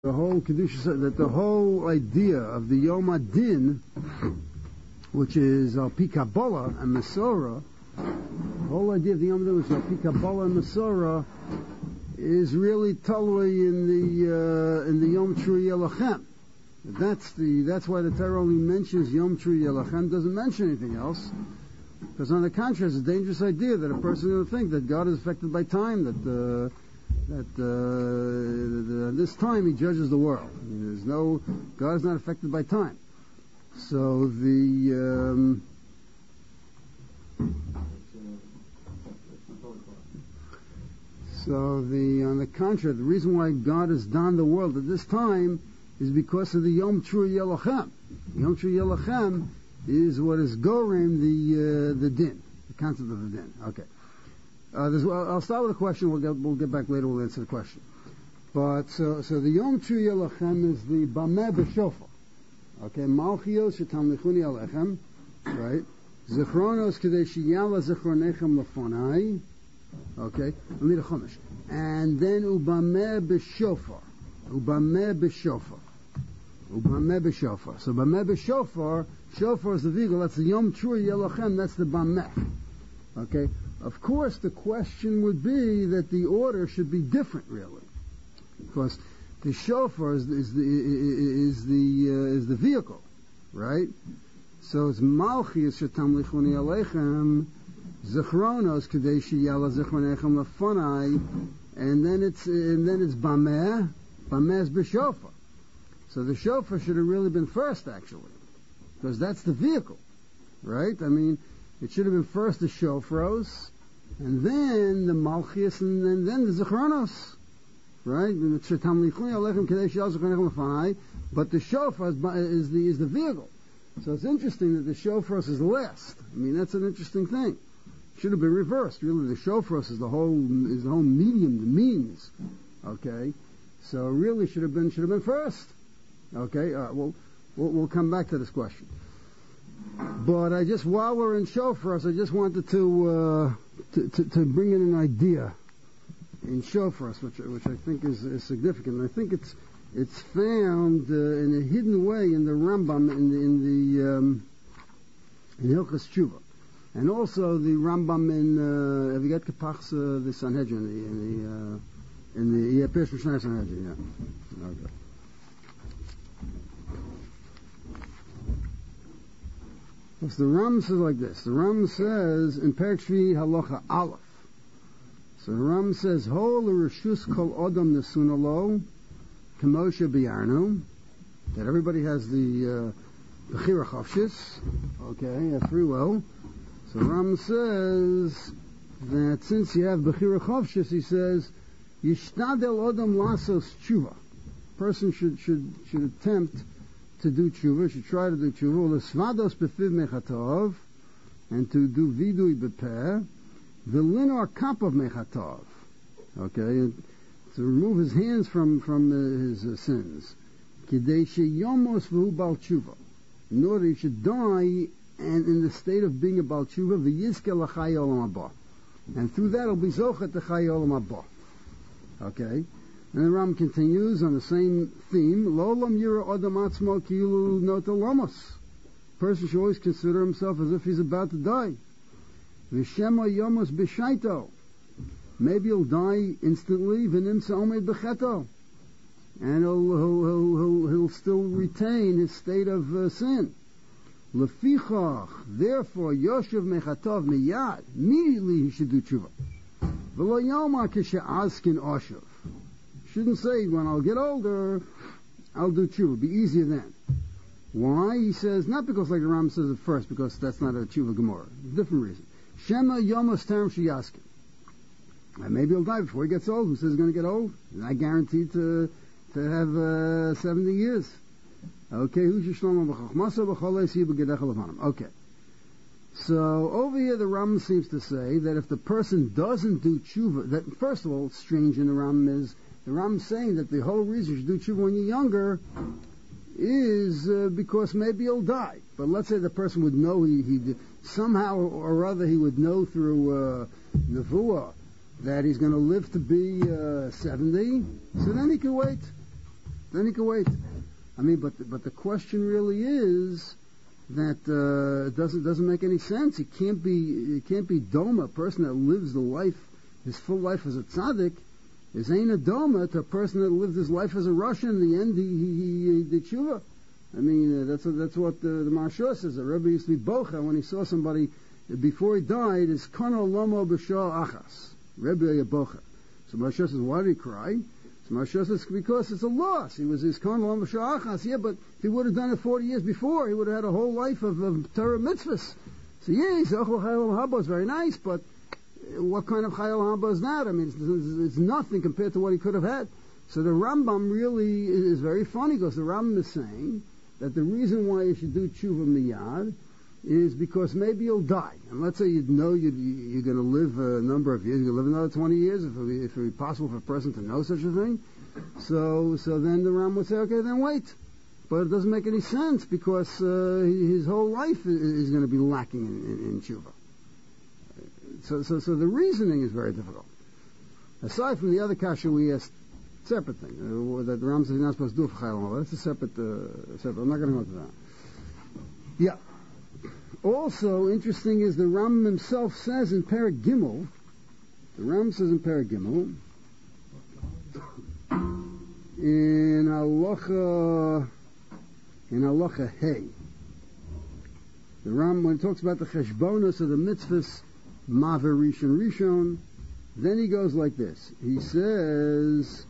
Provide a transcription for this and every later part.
the whole Kedusha, that the whole idea of the Yom Adin, which is Al Pi Kabbalah and Masorah, the whole idea of the Yom Adin, which is Al Pi Kabbalah and Masorah, is really totally in the Yom Trui Yelachem. That's why the Torah only mentions Yom Trui Yelachem, doesn't mention anything else. Because on the contrary, it's a dangerous idea that a person is going to think that God is affected by time, that this time He judges the world. I mean, God is not affected by time. So on the contrary, the reason why God has done the world at this time is because of the Yom Trui Yelachem. Yom Trui Yelachem is what is Gorem the din, the concept of the din. Okay. I'll start with a question. We'll get back later. We'll answer the question. But so the Yom Trui Yelachem is the Bameh B'Shofar. Okay, Malchios Shetamlichuni Alechem, right? Zichronos Kedei Sheyala Zichronechem Lefonai. Okay, let me the Chumash. And then Ubameh B'Shofar. Ubameh B'Shofar. Ubameh B'Shofar. So Bameh B'Shofar, Shofar is the vehicle. That's the Yom Trui Yelachem. That's the Bameh. Okay. Of course, the question would be that the order should be different, really, because the shofar is the vehicle, right? So it's Malchius shetamlichuni alechem, Zichronos kedei sheyala zichronechem lefonai, and then it's Bameh is b'shofar. So the shofar should have really been first, actually, because that's the vehicle, right? I mean, it should have been first the shofros, and then the Malchias, and then the Zichronos, right? But the shofar is the vehicle. So it's interesting that the shofros is last. I mean, that's an interesting thing. Should have been reversed. Really, the shofros is the whole medium, the means. Okay, so really should have been first. Okay, we'll come back to this question. But while we're in shofars, I just wanted to bring in an idea in shofars, which I think is significant. I think it's found in a hidden way in the Rambam in Hilchos Tshuva, and also the Rambam in Avigat Kapach's the Sanhedrin in the Pirush Mishnah Sanhedrin. Yeah. Okay. So the Ram says like this. The Ram says in Perek Shvi Halacha Aleph. So the Ram says, "Hol reshus kol adam nesunalo k'moshe b'yarnu." That everybody has the bechira chavshis. Okay, free will. So the Ram says that since you have bechira chavshis, he says, "Yishtadel adam lasos tshuva." Person should attempt to do tshuva, should try to do tshuva, l'svados befiv mechatov, and to do vidui bepeh, v'linor kapav mechatov, okay, to remove his hands from his sins, kidei sheyomos v'hu bal tshuva, in order he should die and in the state of being a bal tshuva, v'yizke l'chai olam haba, and through that he'll be zochet to chai olam haba. Okay. And the Ram continues on the same theme. Lo lam yira adam atzmo kilu nota lamos. Person should always consider himself as if he's about to die. V'shema yomos b'shaito. Maybe he'll die instantly. V'nimsa omed b'cheto. And he'll still retain his state of sin. Lefichach. Therefore, yoshev mechatov miyad. Immediately he should do tshuva. V'lo yoma k'she'azkin oshev. Shouldn't say, when I'll get older, I'll do tshuva. Be easier then. Why? He says, not because like the Ram says at first, because that's not a tshuva gemara. Different reason. Shema yomos terem sheyaskin. And maybe he'll die before he gets old. Who says he's going to get old? He's not guaranteed to have 70 years. Okay. Okay. So over here the Ram seems to say that if the person doesn't do tshuva, that first of all, it's strange in the Ram is, the Ram's saying that the whole reason you should do tshuva when you're younger is because maybe he'll die. But let's say the person would know he somehow or other he would know through that he's going to live to be 70, so then he can wait. Then he can wait. I mean, but the question really is that it doesn't make any sense. It can't be doma, a person that lives the life, his full life as a tzaddik, is ain't a doma to a person that lived his life as a Russian. In the end, he did tshuva. I mean, that's what the Maharsha says. The Rebbe used to be bocha when he saw somebody before he died. Is kono lomo b'shah achas. Rebbe bocha. So Maharsha says, why did he cry? So Maharsha says, because it's a loss. He was his kono lomo b'shah achas. Yeah, but if he would have done it 40 years before, he would have had a whole life of Torah mitzvahs. So yeah, he's ochel chayil haba is very nice, but what kind of chayil haba is that? I mean, it's nothing compared to what he could have had. So the Rambam really is very funny, because the Rambam is saying that the reason why you should do tshuva miyad is because maybe you'll die. And let's say you're going to live a number of years, you're going to live another 20 years, if it would be possible for a person to know such a thing. So then the Rambam would say, okay, then wait. But it doesn't make any sense, because his whole life is going to be lacking in tshuva. So the reasoning is very difficult. Aside from the other kasha we asked, separate thing that the Ram says you're not supposed to do for Chayil. That's a separate. I'm not going to go into that. Yeah. Also interesting is the Ram himself says in Perek Gimel. The Ram says in Perek Gimel in Halacha Hey. The Ram, when he talks about the cheshbonos of the mitzvahs Maver Rishon, then he goes like this. He says.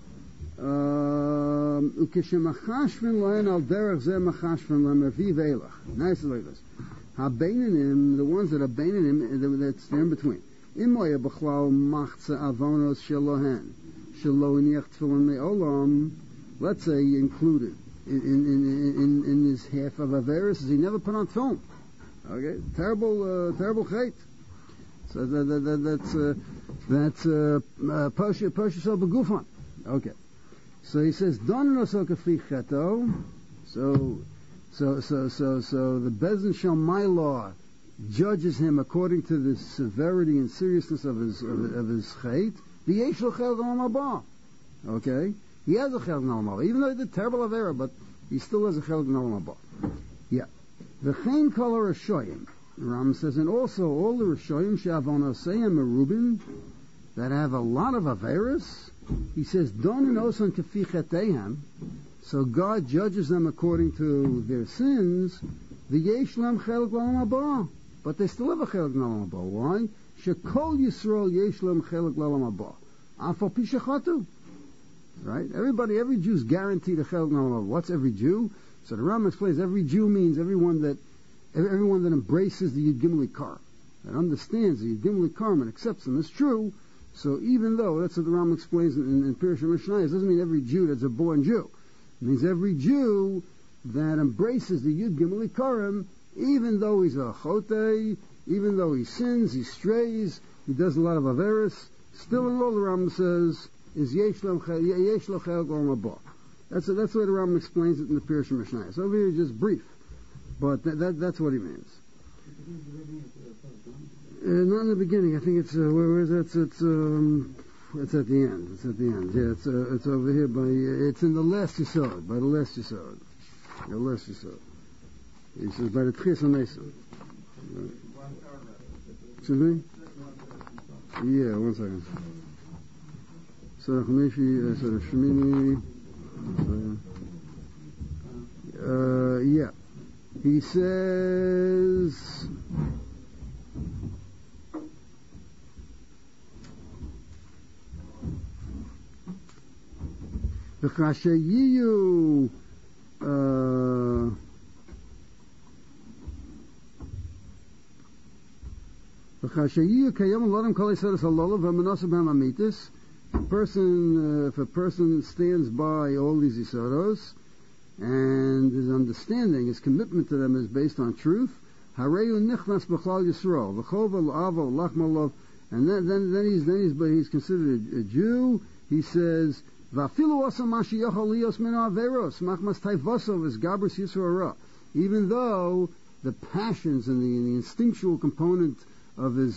Ukeshemachashven lohen al derech zeh machashven lemervi veilach. Nice like this. Habeinim, the ones that are beinim, that's there in between. Imoya b'chlal machza avonos shelohen shelo iniach tefillin me'olam. Let's say he included in his half of averis is he never put on tefillin. Okay, terrible chait. So that's Pasha Begufan. Okay. So he says, Don no so kafi cheto. So the Bezdin Shal my law judges him according to the severity and seriousness of his chait. The yesh lo chel g'olam haba. Okay, he has a chel g'olam haba, even though he did terrible avera, but he still has a chel g'olam haba. Yeah. The chen kol rashoyim. Ram says, and also all the rashoyim she'avonoseihem merubin that have a lot of averas. He says, Don osan kafi cheteihem. So God judges them according to their sins. The yesh lam chel g'olam haba, but they still have a chel g'olam haba. Why? Shekol Yisrael yesh lam chel g'olam haba. Afal pi shechatu. Right? Every Jew's guaranteed a chel g'olam haba. What's every Jew? So the Ram explains every Jew means everyone that embraces the Yud Gimel Ikar, that understands the Yud Gimel Ikar and accepts them as true. So even though, that's what the Ram explains in Pirush Mishnah, it doesn't mean every Jew that's a born Jew. It means every Jew that embraces the Yud Gimel Ikarim, even though he's a chotei, even though he sins, he strays, he does a lot of averis, still in all the Ram says is yesh lo chel g'olam haba. That's the way the Ram explains it in the Pirush Mishnah. So over here, just brief, but that's what he means. Not in the beginning. I think it's where is that? It's at the end. It's at the end. Yeah, it's over here by. It's in the last yisod. By the last yisod. The last yisod. He says by the Tchias HaMesa. Excuse me. Yeah, 1 second. So the Chameshi, so the Shemini. Yeah. He says. V'chashayiyu kayom l'adam kol yisodos halolav v'menosav b'hem amitis. If a person stands by all these yisodos and his understanding, his commitment to them is based on truth, hareyu nichnas b'chlal Yisrael v'chova l'avo l'achmalov, and then he's considered a Jew. He says. Even though the passions and the instinctual component of his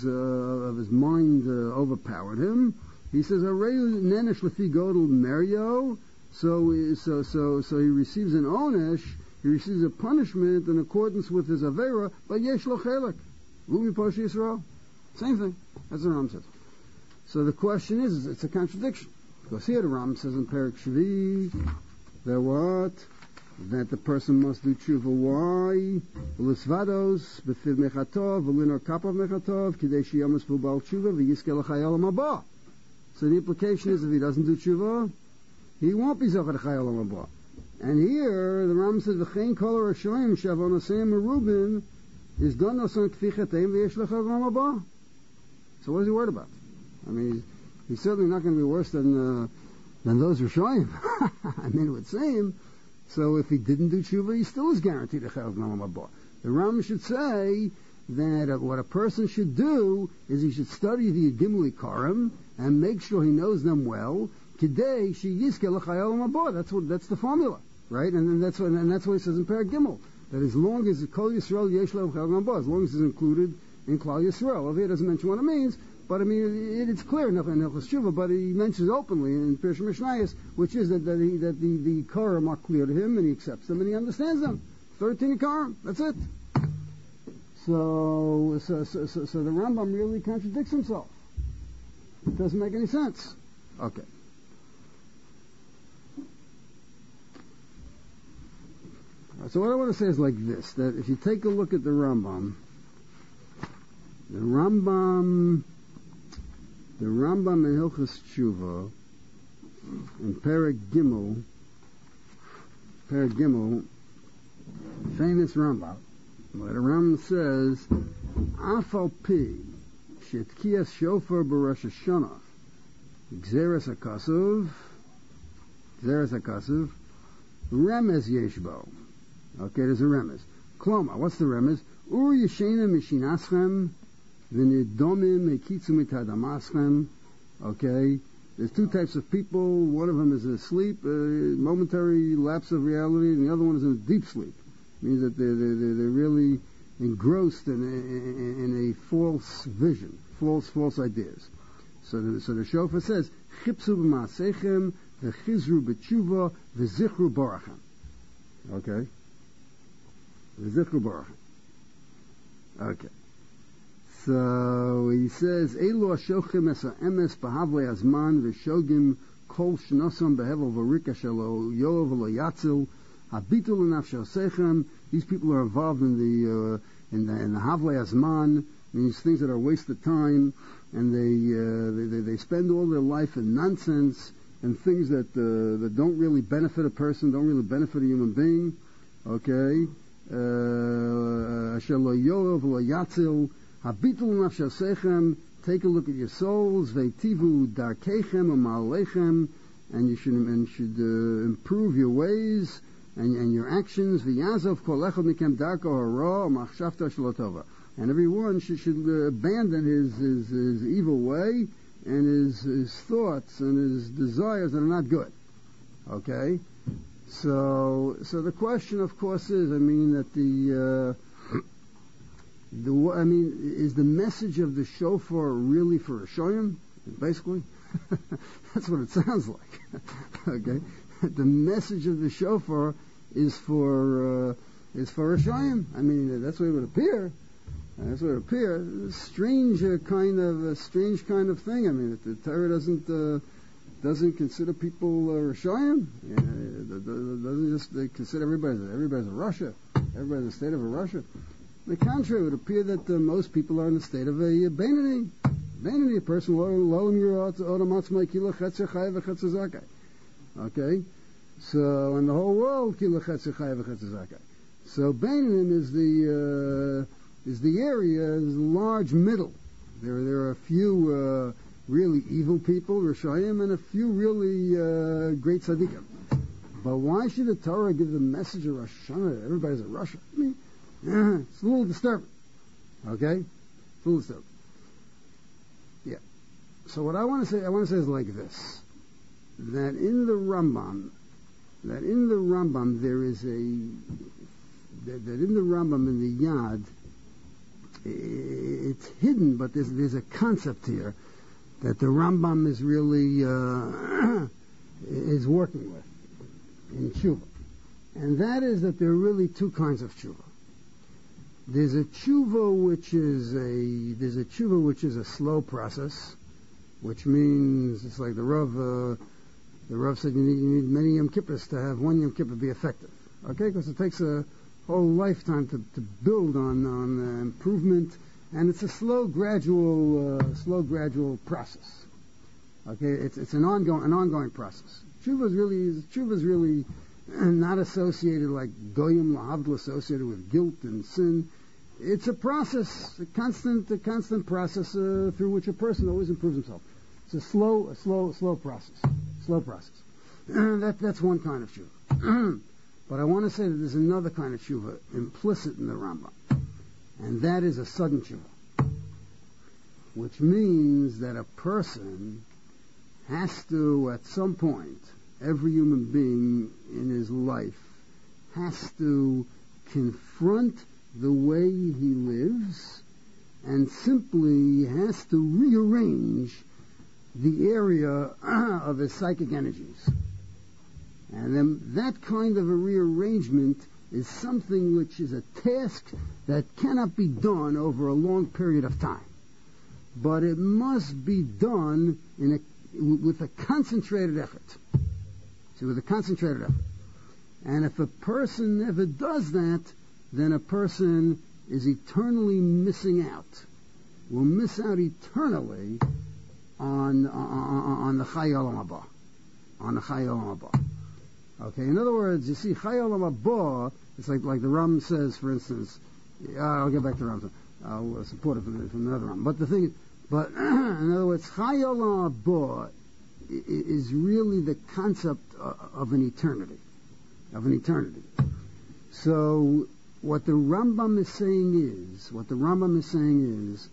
mind overpowered him, he says, So he receives an onesh, he receives a punishment in accordance with his avera, but yesh lo chelek. Lumi Posh Yisrael. Same thing. That's what the Ram says. So the question is, it's a contradiction. Because here the Ram says in Perik Shvi, that what? That the person must do tshuva. Why? L'svados, b'fiv mechatov, v'linor kapav mechatov, k'dei shiyamas v'bal tshuva, v'yiskel l'chayol ha'mabah. So the implication is if he doesn't do tshuva, he won't be zocher l'chayol ha'mabah. And here, the Ram says, v'chein kol ha'rashoyim shavonasem merubin, is done osan kfichateim v'yesh l'chayol ha'mabah. So what is he worried about? I mean, he's certainly not going to be worse than those Rishonim. I mean, it would seem. So if he didn't do tshuva, he still is guaranteed a chayil ha'mabah. The Ram should say that what a person should do is he should study the Gimli Karim and make sure he knows them well. Today, she yizkel l'chayil ha'mabah. That's the formula, right? And that's what he says in Perek Gimel, that as long as Kol Yisrael yesh lo chayil ha'mabah, as long as it's included in Klal Yisrael. Over here doesn't mention what it means, but I mean it's clear enough in Hilchos Tshuva. But he mentions openly in Pirush Mishnayos, which is that the Karim are clear to him and he accepts them and he understands them. 13 Karim, that's it. So the Rambam really contradicts himself. It doesn't make any sense. Okay. So what I want to say is like this: that if you take a look at the Rambam in Hilchos Tshuva, in Perek Gimel, famous Rambam, where the Rambam says, Afal pi, shetkiyas shofar b'Rosh Hashanah, gzeres hakasuv, remez yeshbo. Okay, there's a remez. Kloma, what's the remez? Ur yeshena mishinaschem, v'nidomim ekitzu mitadamaschem. Okay, there's two types of people. One of them is asleep, momentary lapse of reality, and the other one is in a deep sleep. It means that they're really engrossed in a false vision, false ideas. So the shofar says, Chipsu b'maasechem, v'chizru b'tshuva, v'zichru barachem. Okay? V'zichru barachem. Okay. So he says, Elu hashochem es ha'emes b'havlei azman v'shogim kol shnosam behevel v'rika shelo yoav v'lo yatzil habitul l'nafshosechem. These people are involved in the havlei azman, means things that are wasted time, and they spend all their life in nonsense and things that don't really benefit a person, don't really benefit a human being. Okay, shelo yoav v'lo yatzil. Habitul nafshasechem, take a look at your souls, veitivu darkechem u'ma'alechem, and you should improve your ways and your actions. V'yazov kol echad mikem darko hara u'machshavta shelo tova. And everyone should abandon his evil way and his thoughts and his desires that are not good. Okay, so the question, of course, is, I mean, that is the message of the shofar really for Rishonim? Basically, that's what it sounds like. Okay, the message of the shofar is for Rishonim. I mean, that's what it would appear. That's what it appears. Strange kind of thing. I mean, the Torah doesn't consider people Rishonim. Doesn't just consider everybody's a Russia. Everybody's a state of a Russia. On the contrary, it would appear that most people are in the state of a Beinani. Beinani, a person, okay? So, in the whole world, so Beinani is the area, is the large middle. There are a few really evil people, Rishayim, and a few really great tzaddikim. But why should the Torah give the message of Rosh Hashanah that everybody's a Russia? I mean, it's a little disturbing. Okay? It's a little disturbing. Yeah. So what I want to say is like this. That in the Rambam, there is that in the Rambam, in the Yad, it's hidden, but there's a concept here that the Rambam is really is working with. in tshuva. And that is that there are really two kinds of tshuva. There's a tshuva which is a slow process, which means it's like the Rav said you need many Yom Kippurs to have one Yom Kippur be effective. Okay, because it takes a whole lifetime to build on improvement, and it's a slow, gradual process. Okay, it's an ongoing process. Tshuva is really not associated like goyim lahavdil, associated with guilt and sin. It's a process, a constant process through which a person always improves himself. It's a slow process. That's one kind of tshuva. But I want to say that there's another kind of tshuva implicit in the Rambam, and that is a sudden tshuva, which means that a person has to, at some point, every human being in his life has to confront the way he lives and simply has to rearrange the area of his psychic energies. And then that kind of a rearrangement is something which is a task that cannot be done over a long period of time. But it must be done with a concentrated effort. See, with a concentrated effort. And if a person never does that, then a person is eternally missing out. Will miss out eternally on the Chai Olam Haba. On the Chai Olam Haba. Okay, in other words, you see, Chai Olam Haba, it's like the Ram says, for instance, I'll get back to Ram. I'll support it from another Ram. But the thing is, in other words, Chai Olam Haba is really the concept of an eternity. So, what the Rambam is saying is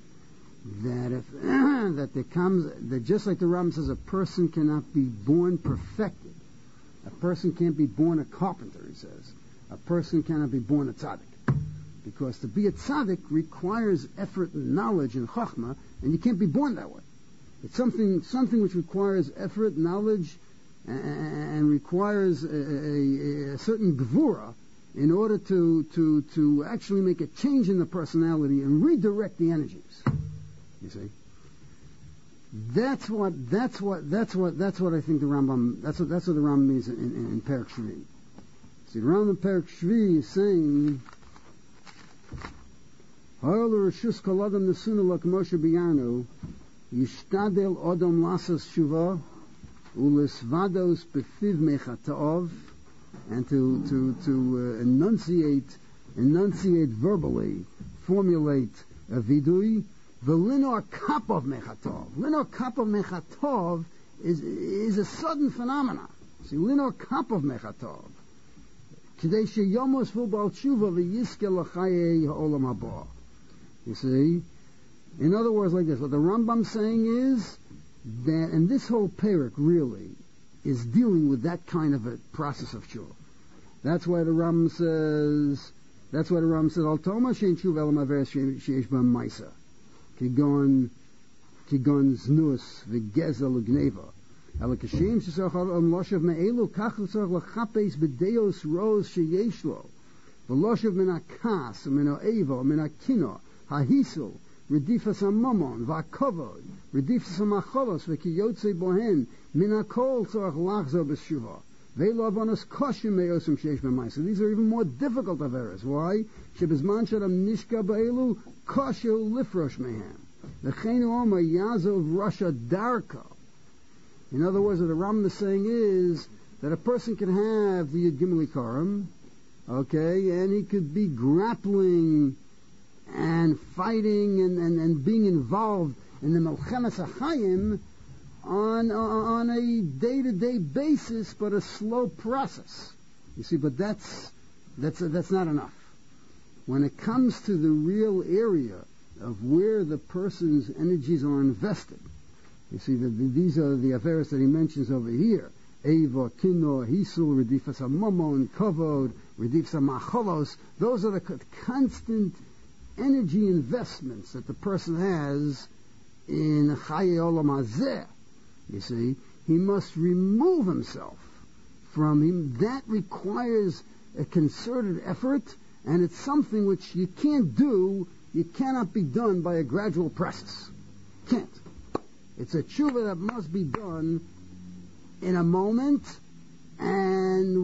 that just like the Rambam says, a person cannot be born perfected. A person can't be born a carpenter, he says. A person cannot be born a tzaddik. Because to be a tzaddik requires effort and knowledge and chachma, and you can't be born that way. It's something which requires effort, knowledge, and requires a certain gvura in order to actually make a change in the personality and redirect the energies. You see? That's what I think the Rambam, that's what the Rambam means in Perek Shvi. See, the Rambam in Perek Shvi is saying, Ha'ol Rishus Kol Adam Nesuna Lo K'mo Shebiyanu Yishtadel Odom Lasas Shuva Ulisvados Befiv Mechatov, and to enunciate verbally, formulate a vidui. The linor kapov mechatov. Linor kapov mechatov is a sudden phenomenon. See, linor kapov mechatov. K'dei sheyomos fu bal tshuva v'yiske l'chayei ha'olam haba. You see? In other words, like this, what the Rambam's saying is that, and this whole parak really is dealing with that kind of a process of tshuva. That's why the Rambam says, Al toma shein tshuva elam averes sheyesh b'hem maisa. Kigon znus v'gezel u'gneva. Ela kashem shesorach loshav me'elu kach l'sorach l'chapes b'deos roz sheyesh lo. V'loshav min ha'kas min ha'eva min ha'kino ha'hisul redifas ha'mamon v'ha'kovod redifas ha'macholos v'kiyotze bohen min ha'kol tzorach lachzor b'shuva. Ve'lo avonos koshim me'osum sheyesh b'maisa. These are even more difficult averas. Why? Shebizman shadam nishka ba'elu koshu lifrosh mehem. V'cheinu omer yazov rasha darko. In other words, what the Rambam is saying is that a person can have the Yud Gimel Ikarim, okay, and he could be grappling and fighting and being involved in the Melchemes HaChaim on a day-to-day basis, but a slow process. You see, but that's not enough. When it comes to the real area of where the person's energies are invested, you see, these are the affairs that he mentions over here. Eva, Kino, Hisul, Redifas HaMamon, Kovod, Redifas HaMacholos. Those are the constant energy investments that the person has in Chaye Olam Hazeh. You see, he must remove himself from him, that requires a concerted effort, and it's something which you can't do, it cannot be done by a gradual process. Can't. It's a tshuva that must be done in a moment, and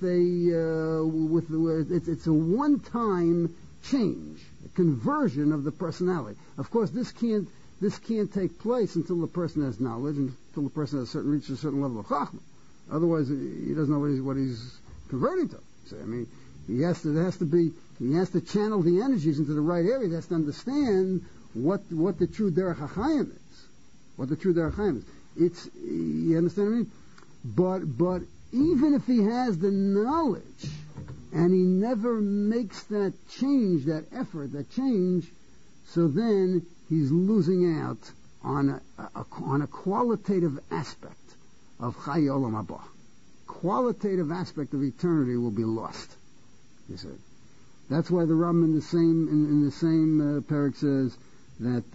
it's a one-time change, a conversion of the personality. Of course, this can't take place until the person has knowledge, until the person has reaches a certain level of chachma. Otherwise, he doesn't know what he's converting to. So, I mean, he has to channel the energies into the right area. He has to understand what the true derech hachayim is. What the true derech hachayim is. You understand what I mean? But even if he has the knowledge and he never makes that change, that effort, that change, so then he's losing out on a qualitative aspect of Chayei Olam Haba. Qualitative aspect of eternity will be lost. You see, that's why the Rambam in the same parak says that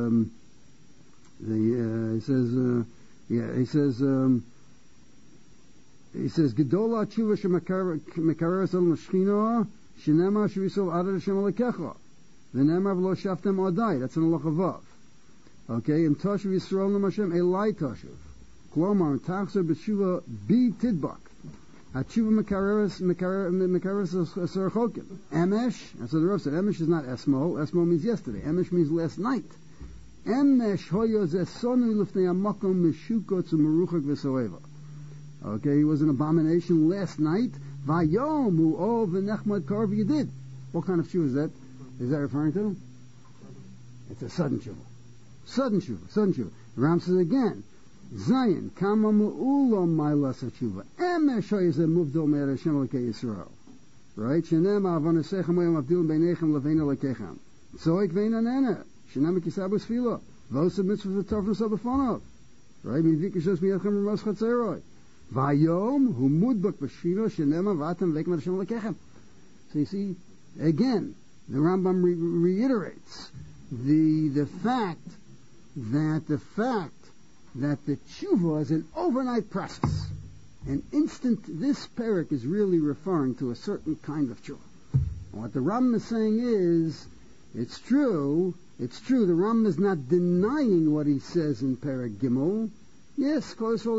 he says Gedola Tshuva Shemakareres El Mashchina Shenema Shevisol Adar Hashem Alekecha V'Nemar V'Lo Shaftem Odai. That's in Halacha Vav. Okay, in Toshav Yisrael L'Mashem Elai Toshav Klomar Tachzer B'Tshuva Bi Tidbak HaTshuva Mekareres Asar Chokim Emesh. That's what the Rav said. Emesh is not Esmo. Esmo means yesterday. Emesh means last night. Emesh Hoyo Zesonu Lifnei Amakom Meshukot Zumeruchak V'Soeva. Okay, he was an abomination last night. Vayom U'ov V'Nechmad Karv Yedid. What kind of tshuva is that? Is that referring to? It's a sudden tshuva. Sudden tshuva. Ram says again, Zayin Kama Mu'ulam Mailas HaTshuva Emesh Hoyo Zeh Muvdol Me'er Hashem L'Kei Yisrael. Right? Shenem Avonasechem Oyam Avdil Beinechem L'Vein L'Kechem. Zoik Vein Anena. Shenem Kisabus Filo. Vosab Mitzvah V'Tov Sabafonov. Right? Mivikishos Miyachem Ramos Chatzeroi. Vayom hu mudbak b'shvilo shenema v'atem v'ekem Hashem l'kechem. So you see, again, the Rambam reiterates the fact that the tshuva is an overnight process. An instant, this parak is really referring to a certain kind of tshuva. And what the Rambam is saying is, it's true, the Rambam is not denying what he says in parak Gimel. Yes,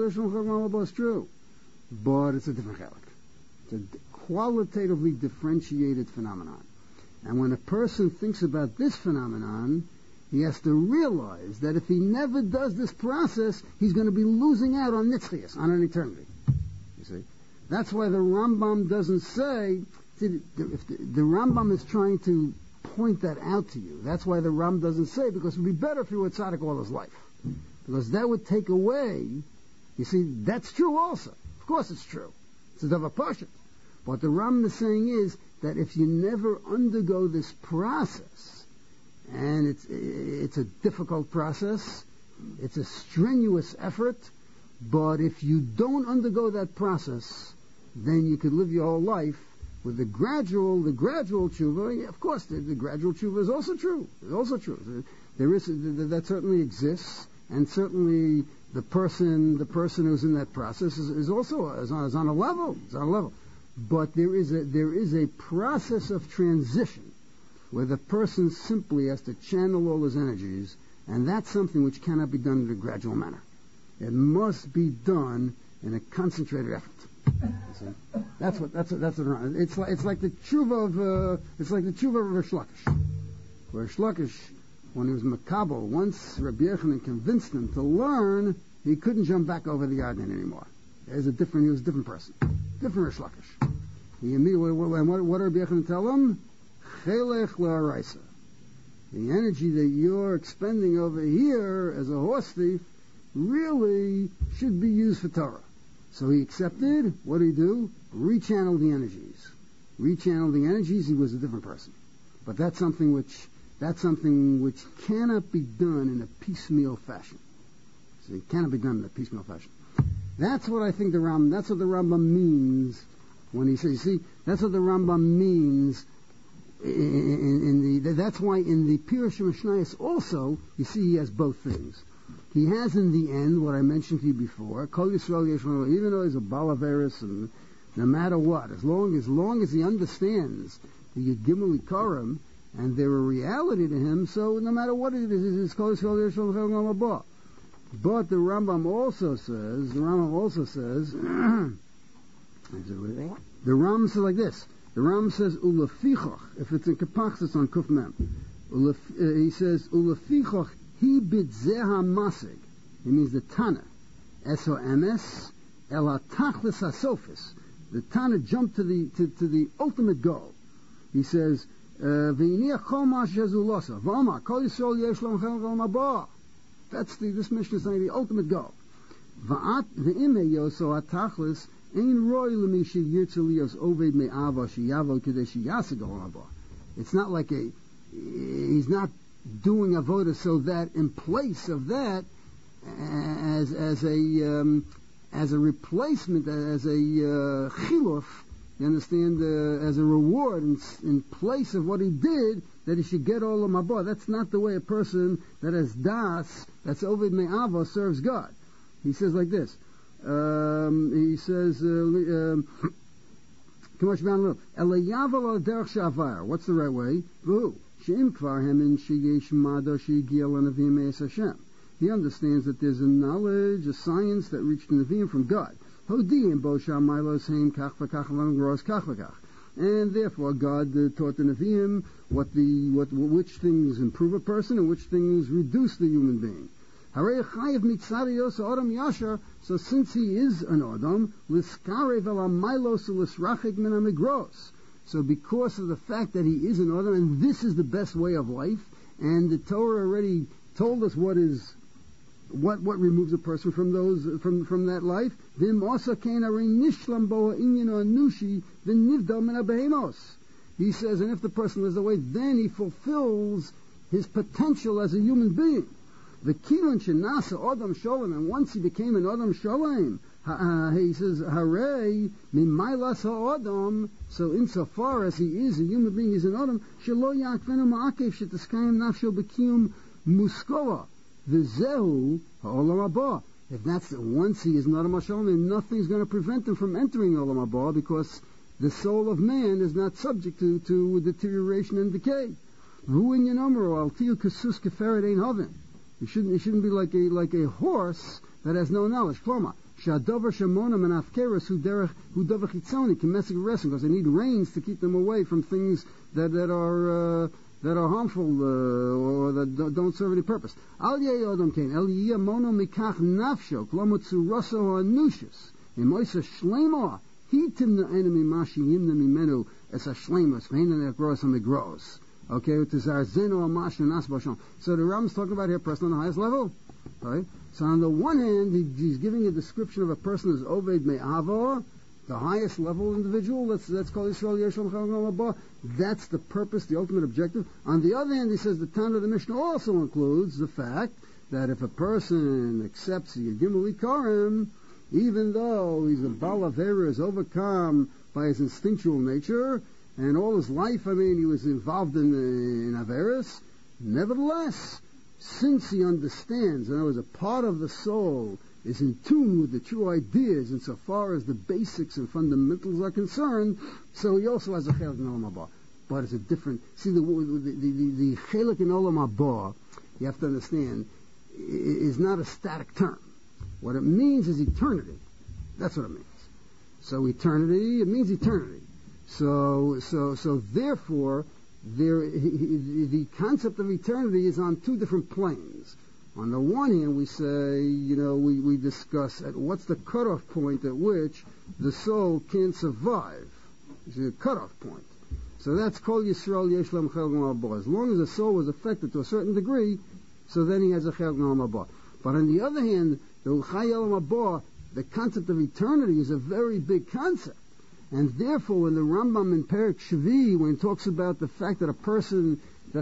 is true, but it's a different chalik. It's a qualitatively differentiated phenomenon. And when a person thinks about this phenomenon, he has to realize that if he never does this process, he's going to be losing out on nitzchias, on an eternity. You see? That's why the Rambam doesn't say, if the Rambam is trying to point that out to you. That's why the Rambam doesn't say, because it would be better if he were tzaddik all his life. Because that would take away, you see, that's true also. Of course it's true. It's a davar pashut. What the Rambam is saying is that if you never undergo this process, and it's a difficult process, it's a strenuous effort, but if you don't undergo that process, then you could live your whole life with the gradual tshuva. Of course, the gradual tshuva is also true. It's also true. That certainly exists. And certainly, the person who's in that process is also on a level. It's on a level. But there is a process of transition where the person simply has to channel all his energies, and that's something which cannot be done in a gradual manner. It must be done in a concentrated effort. That's what. It's like the tshuva of Rish Lakish. Rish Lakish, when he was Makabel, once Rabbi Yochanan convinced him to learn, he couldn't jump back over the Yarden anymore. He was a different person. Different Rish Lakish. He immediately, what did Rabbi Yochanan tell him? Chelech la'araisa. The energy that you're expending over here as a horse thief really should be used for Torah. So he accepted. What did he do? Rechannel the energies. He was a different person. But that's something which cannot be done in a piecemeal fashion. So it cannot be done in a piecemeal fashion. That's what I think that's what the Rambam means when he says, you see, that's what the Rambam means that's why in the Pirush Mishnayos also, you see he has both things. he has in the end what I mentioned to you before, Kol Yisrael Yesh Lo, even though he's a Balaveris, and no matter what, as long as he understands the Gimel Ikarim, and they're a reality to him, so no matter what it is, it's Kol Yisrael Yesh Lo. But the Rambam also says, the Rambam says like this. The Rambam says, Ulefichach, if it's in Kapachs, it's on Kuf Mem. He says, Ulefichach, he bidzeh masig. It means the Tana. Eso emes, el ha-tachlis ha-sofis. The Tana jumped to the ultimate goal. He says, V'yiniach kol ma shezulosa. V'omar, kol Yisrael yesh lo chel mabah. This mission is saying the ultimate goal. V'at v'ime yoso ha-tachlis, ein roi l'mi sheyirtzu liyos oved me'ava sheyavo k'dei sheyasig mabah. It's not like he's not doing avoda so that in place of that, as a replacement, as a chiluf, you understand, as a reward in place of what he did, that he should get all of mabah. That's not the way a person that has das, that's oved me'ava, serves God. He says like this. He says, what's the right way? He understands that there's a knowledge, a science that reached the Nevi'im from God. And therefore God taught the Nevi'im which things improve a person and which things reduce the human being. So since he is an Adam, so because of the fact that he is an Adam, and this is the best way of life, and the Torah already told us what removes a person from that life, he says, and if the person lives away, then he fulfills his potential as a human being. The kilon shenasa Adam Sholem, and once he became an Adam Sholem, he says, Hooray, mimaylas ha'adam, so insofar as he is a human being, he's an Adam, shelo yakvenu ma'akev shetiskayim nafsho b'kiyum muskola, v'zehu ha'olam haba. If that's once he is an Adam Sholem, then nothing's going to prevent him from entering Olam haba, because the soul of man is not subject to deterioration and decay. Ruin yenomer al tiyu kasus keferet ein haven. He shouldn't be like a horse that has no knowledge. Kloma, shadover shemona menafkeres hu dover chitzoni kemesig resin, because they need reins to keep them away from things that are harmful or that don't serve any purpose. Al yei odom kein el yiyah mono mikach nafsho kloma tzuroso anushis imoisa shlema hitim the enemy mashi yimna mimenu es a shlemos ve'enan ekros amigros. Okay, so the Rambam's talking about here a person on the highest level. Right? So on the one hand, he's giving a description of a person as Oved Me'ava, the highest level individual. That's called Yisrael Yeshua L'Chal. That's the purpose, the ultimate objective. On the other hand, he says the Tana of the Mishnah also includes the fact that if a person accepts the Gimel Ikarim, even though he's a Balavera, is overcome by his instinctual nature, and all his life, he was involved in Averis. Nevertheless, since he understands, and as a part of the soul is in tune with the true ideas, insofar as the basics and fundamentals are concerned, so he also has a chelik in Olam Haba. But it's a different. See, the chelik in Olam Haba, you have to understand, is not a static term. What it means is eternity. That's what it means. So eternity, it means eternity. So therefore, the concept of eternity is on two different planes. On the one hand, we say, we discuss at what's the cutoff point at which the soul can't survive. It's a cutoff point. So that's called Yisrael Yesh Lam Chel Gam Haba. As long as the soul was affected to a certain degree, so then he has a Chel Gam Haba. But on the other hand, the Chai Olam Haba, the concept of eternity is a very big concept. And therefore, when the Rambam in Perek Shvi, when he talks about the fact that a person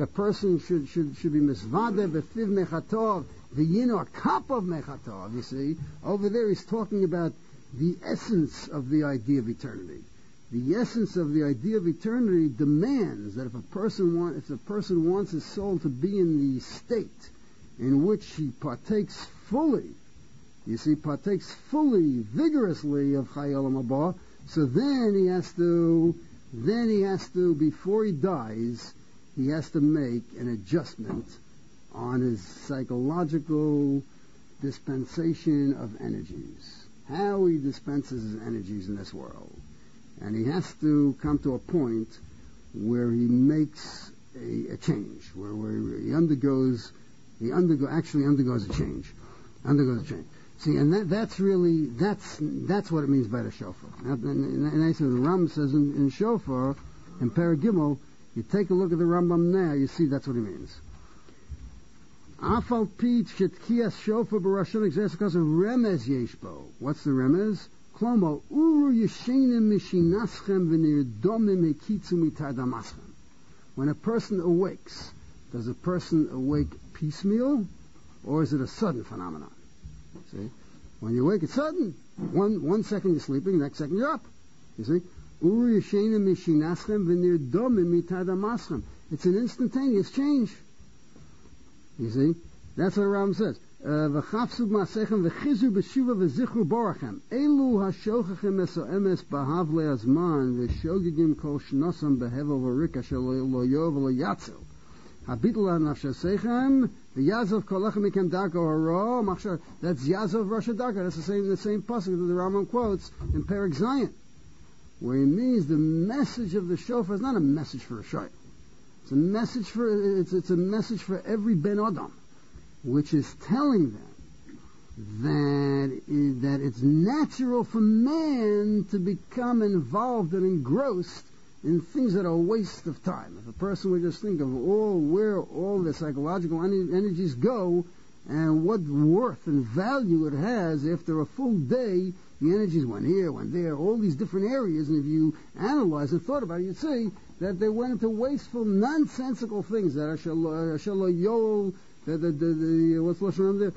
should be misvadeh b'fiv mechatov v'yino kapav mechatov, you see, over there he's talking about the essence of the idea of eternity. The essence of the idea of eternity demands that if a person wants his soul to be in the state in which he partakes fully, vigorously of Chai Olam Haba, so then he has to, before he dies, he has to make an adjustment on his psychological dispensation of energies, how he dispenses his energies in this world. And he has to come to a point where he makes a change, where he undergoes a change. See, and that's what it means by the shofar. And I said, the Ram says in shofar, in Perek Gimel, you take a look at the Rambam now, you see that's what he means. Afal pi tkiyas shofar b'Rosh Hashanah because of remez yeshbo. What's the remez? Klomo uru yeshenim mishinaschem v'nirdomim hekitzu mitar damaschem. When a person awakes, does a person awake piecemeal, or is it a sudden phenomenon? See, when you wake, it's sudden. One second you're sleeping, next second you're up. You see, uru yeshenim mishinaschem v'nirdomim mitar damaschem. It's an instantaneous change. You see, that's what the Ram says. V'chafsu b'masechem v'chizu b'shuva v'zichru borachem. Elu ha'shochachem eso emes b'havle azman v'shogigim kol shnosam b'hevel v'rika shelo yov v'lo yatzil. Habitul ha'nafshasechem v'yazov kolachem mikem darko haro machshar. That's Yazov Rosh Darko. That's the same pasuk that the Rambam quotes in Perek Zion, where he means the message of the shofar is not a message for a shayla. It's a message for every Ben Adam, which is telling them that it's natural for man to become involved and engrossed in things that are a waste of time. If a person would just think of where all the psychological energies go and what worth and value it has after a full day, the energies went here, went there, all these different areas, and if you analyze and thought about it, you'd see that they went into wasteful, nonsensical things that what's Lashon there?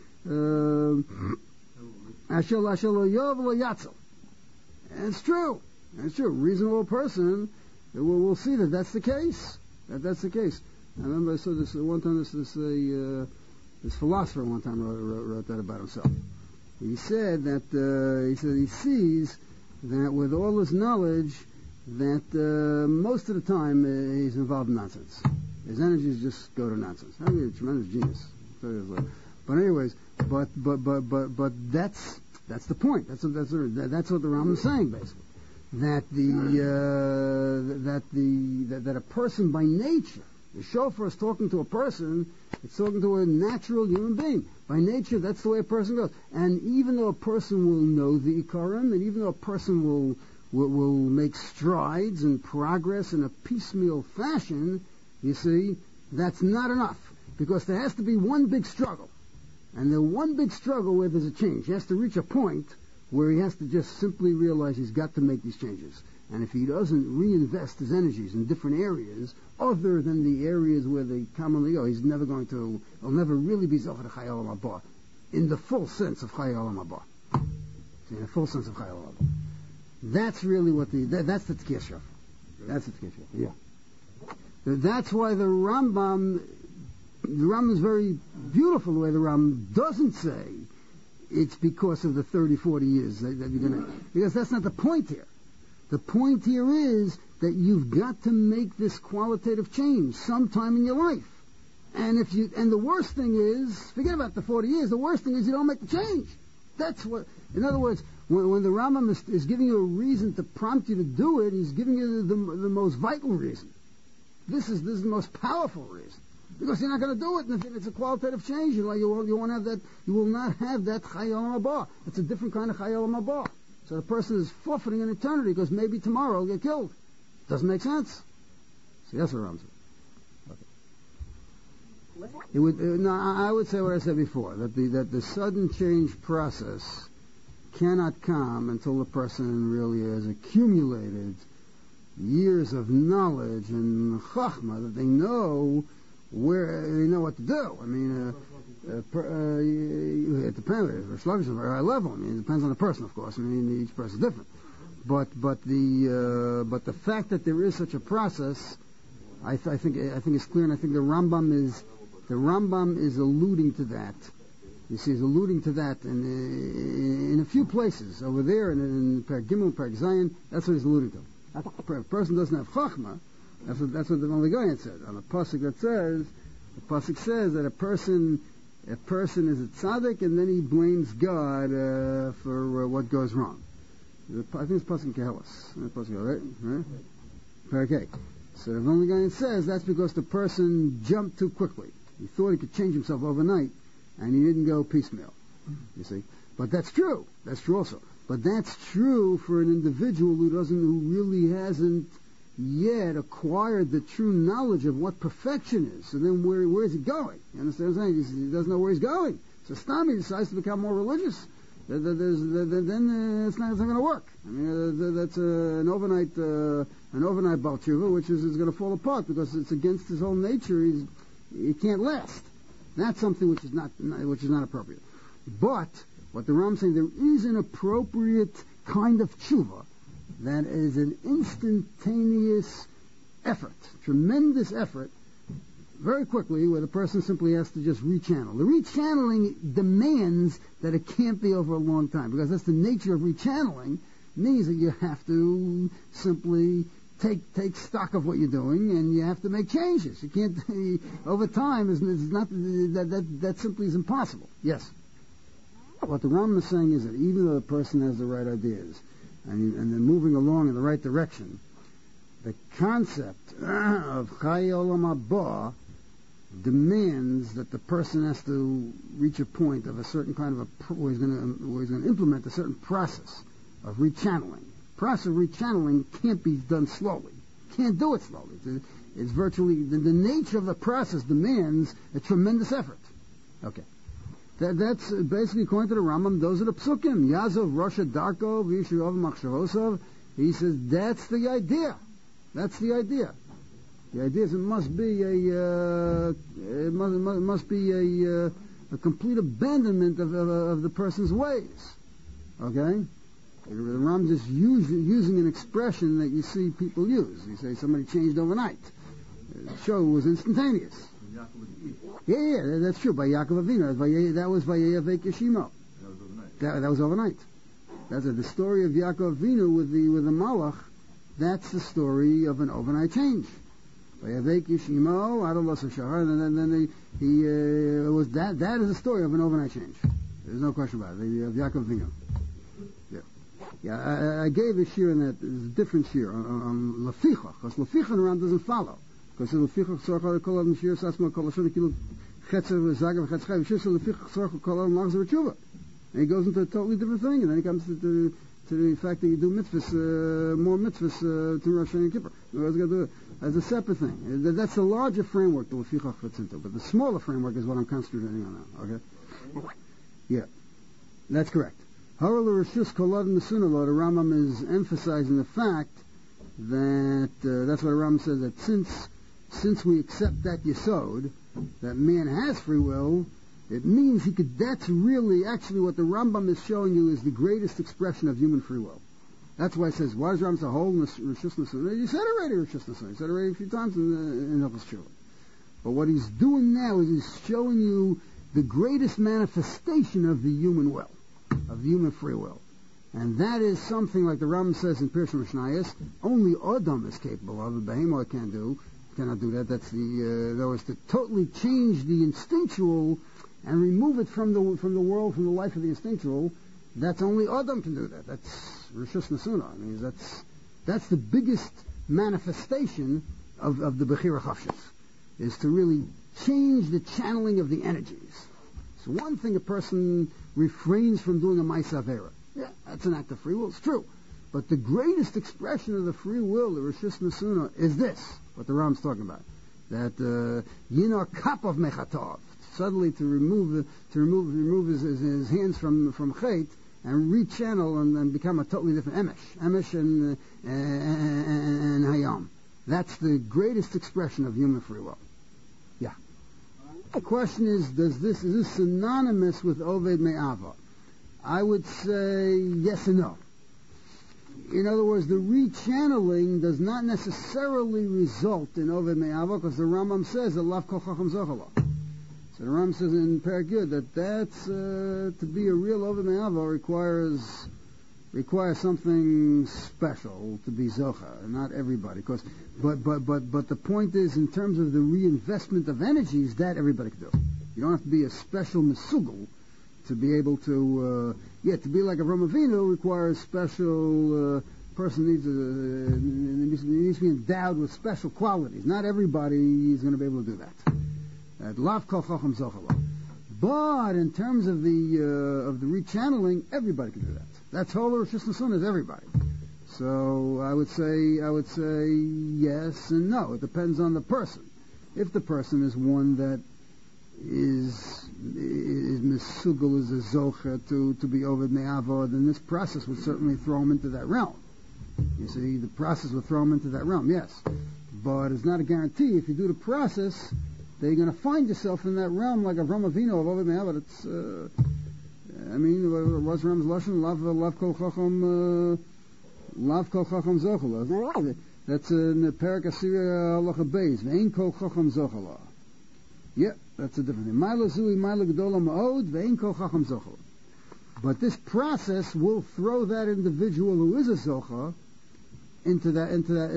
And it's true. A reasonable person will see that that's the case. That's the case. I remember I saw this one time. This philosopher one time wrote that about himself. He said that he sees that with all his knowledge, that most of the time he's involved in nonsense. His energies just go to nonsense. I mean, a tremendous genius. But anyways, but that's the point. That's what the Rambam is saying basically. That a person by nature, the shofar is talking to a person. It's talking to a natural human being. By nature, that's the way a person goes. And even though a person will know the Ikarim, and even though a person will make strides and progress in a piecemeal fashion, you see, that's not enough. Because there has to be one big struggle. And the one big struggle where there's a change. He has to reach a point where he has to just simply realize he's got to make these changes. And if he doesn't reinvest his energies in different areas, other than the areas where they commonly go, he'll never really be Zohar Chai Olam Haba, in the full sense of Chai Olam Haba. In the full sense of Chai Olam Haba. That's really that's the Tkiyas Shofar. That's the Tkiyas Shofar, yeah. That's why the Rambam is very beautiful, the way the Rambam doesn't say it's because of the 30, 40 years that you're going to... Because that's not the point here. The point here is that you've got to make this qualitative change sometime in your life. And the worst thing is, forget about the 40 years, the worst thing is you don't make the change. That's what... In other words, when the Rambam is giving you a reason to prompt you to do it, he's giving you the most vital reason. This is the most powerful reason. Because you're not going to do it, and if it's a qualitative change, you won't have that. You will not have that Chai Olam Haba. It's a different kind of Chai Olam Haba. So the person is forfeiting an eternity because maybe tomorrow he'll get killed. Doesn't make sense. So that's what I'm saying. Okay. I would say what I said before, that the sudden change process cannot come until the person really has accumulated years of knowledge and chachma, that they know what to do. I mean, it depends. It's a very high level. I mean, it depends on the person, of course. I mean, each person is different. But the fact that there is such a process, I think it's clear, and I think the Rambam The Rambam is alluding to that. You see, he's alluding to that in a few places. Over there, in Perek Gimel, Perek Zayin, that's what he's alluding to. If a person doesn't have Chachma, that's what the Vilna Gaon said. On the pasuk that says, the pasuk says that a person is a tzaddik and then he blames God for what goes wrong. I think it's pasuk in Kehelis, right? Okay. So the Vilna Gaon says that's because the person jumped too quickly. He thought he could change himself overnight, and he didn't go piecemeal. You see, but that's true. That's true also. But that's true for an individual who really hasn't yet acquired the true knowledge of what perfection is. So then where is he going? You understand what I'm saying? He doesn't know where he's going. So Stami decides to become more religious. Then it's not going to work. I mean, that's an overnight Baal Tshuva, which is going to fall apart because it's against his whole nature. He can't last. That's something which is not appropriate. But what the Ram is saying, there is an appropriate kind of tshuva that is an instantaneous effort, tremendous effort, very quickly, where the person simply has to just rechannel. The rechanneling demands that it can't be over a long time, because that's the nature of rechanneling, means that you have to simply take stock of what you're doing, and you have to make changes. You can't, over time, is not, that simply is impossible. Yes? What the Rambam is saying is that even though the person has the right ideas, and they're moving along in the right direction, the concept of Chai Olam Haba demands that the person has to reach a point of a certain kind of where he's going to implement a certain process of rechanneling. Process of rechanneling can't be done slowly. Can't do it slowly. It's virtually the nature of the process demands a tremendous effort. Okay. That's basically according to the Rambam. Those are the psukim. Yazov Rosha Darko V'Yishurov Machshavosov. He says that's the idea. That's the idea. The idea is it must be a complete abandonment of the person's ways. Okay. The Rambam just using an expression that you see people use. You say somebody changed overnight. The show was instantaneous. Yeah, that's true. By Yaakov Avinu, that was by Vayavek Yeshimo. That was overnight. That's the story of Yaakov Avinu with the Malach. That's the story of an overnight change. Vayavek Yeshimo, Adolasa Shahar, and then he was that. That is the story of an overnight change. There's no question about it. Of Yaakov Avinu. Yeah, I gave a shir in that. There's a different shir on Leficha, because Leficha around doesn't follow. Because Leficha Tzorcha Kol Adam Shir Sasma Kol Hashem Kilu Chetzer V'Zagav Chetzchai V'Shir Leficha Tzorcha Kol Adam Lachzer V'Tshuva. And he goes into a totally different thing, and then he comes to the fact that you do mitzvahs, more mitzvahs to Rosh Hashanah and Kippur. As a separate thing. That's the larger framework the Leficha fits into, but the smaller framework is what I'm concentrating on now. Okay? Yeah, that's correct. However, the Rambam is emphasizing the fact that that's what the Rambam says, that since we accept that yesod, that man has free will, it means that's really actually what the Rambam is showing you is the greatest expression of human free will. That's why it says, why does Rambam say whole Rishus Nesuna? You said already Rishus Nesuna. You said already a few times in Hilchos Tshuva. But what he's doing now is he's showing you the greatest manifestation of the human will, of human free will. And that is something like the Rambam says in Pirush Mishnayos, only Adam is capable of. A behemoth cannot do that. That's that was to totally change the instinctual and remove it from the world, from the life of the instinctual. That's only Adam can do that. That's Rishus Nesuna. I mean, that's the biggest manifestation of the Bechira Chafshis, is to really change the channeling of the energies. So one thing a person refrains from doing a Ma'aseh Avera. Yeah, that's an act of free will. It's true. But the greatest expression of the free will, the Rishus Nesuna, is this, what the Rambam's talking about. That Yinor Kapov Mechatov, suddenly to remove his hands from Chait and rechannel and become a totally different Emesh and Hayam. That's the greatest expression of human free will. Yeah. The question is this synonymous with Oved Me'ava? I would say yes and no. In other words, the rechanneling does not necessarily result in Oved Me'ava, because the Rambam says that Lav Kol Chacham Zochalo. So the Ram says in Perek Yud that's to be a real Oved Me'ava requires something special to be Zocha, not everybody. But the point is, in terms of the reinvestment of energies, that everybody can do. You don't have to be a special Mesugel to be able to, to be like Avraham Avinu requires special, person needs to be endowed with special qualities. Not everybody is going to be able to do that. Lav kol chacham zochalo. But in terms of the rechanneling, everybody can do that. That's whole Rosh Hashanah is everybody. So I would say yes and no. It depends on the person. If the person is one that is misugel, is a zocha to be Oved Me'ava, then this process would certainly throw him into that realm. You see, the process would throw him into that realm, yes. But it's not a guarantee. If you do the process, then you're going to find yourself in that realm like Avraham Avinu of Oved Me'ava. It's, what's Ram's Lashon? Lav kol chacham zochel. That's in the Perek Asira Halacha Beis. Ve'en kol chacham zochel. Yep, that's a different thing. Ma'ila zui, ma'ila gedola ma'od, ve'en kol chacham zochel. But this process will throw that individual who is a zocha into that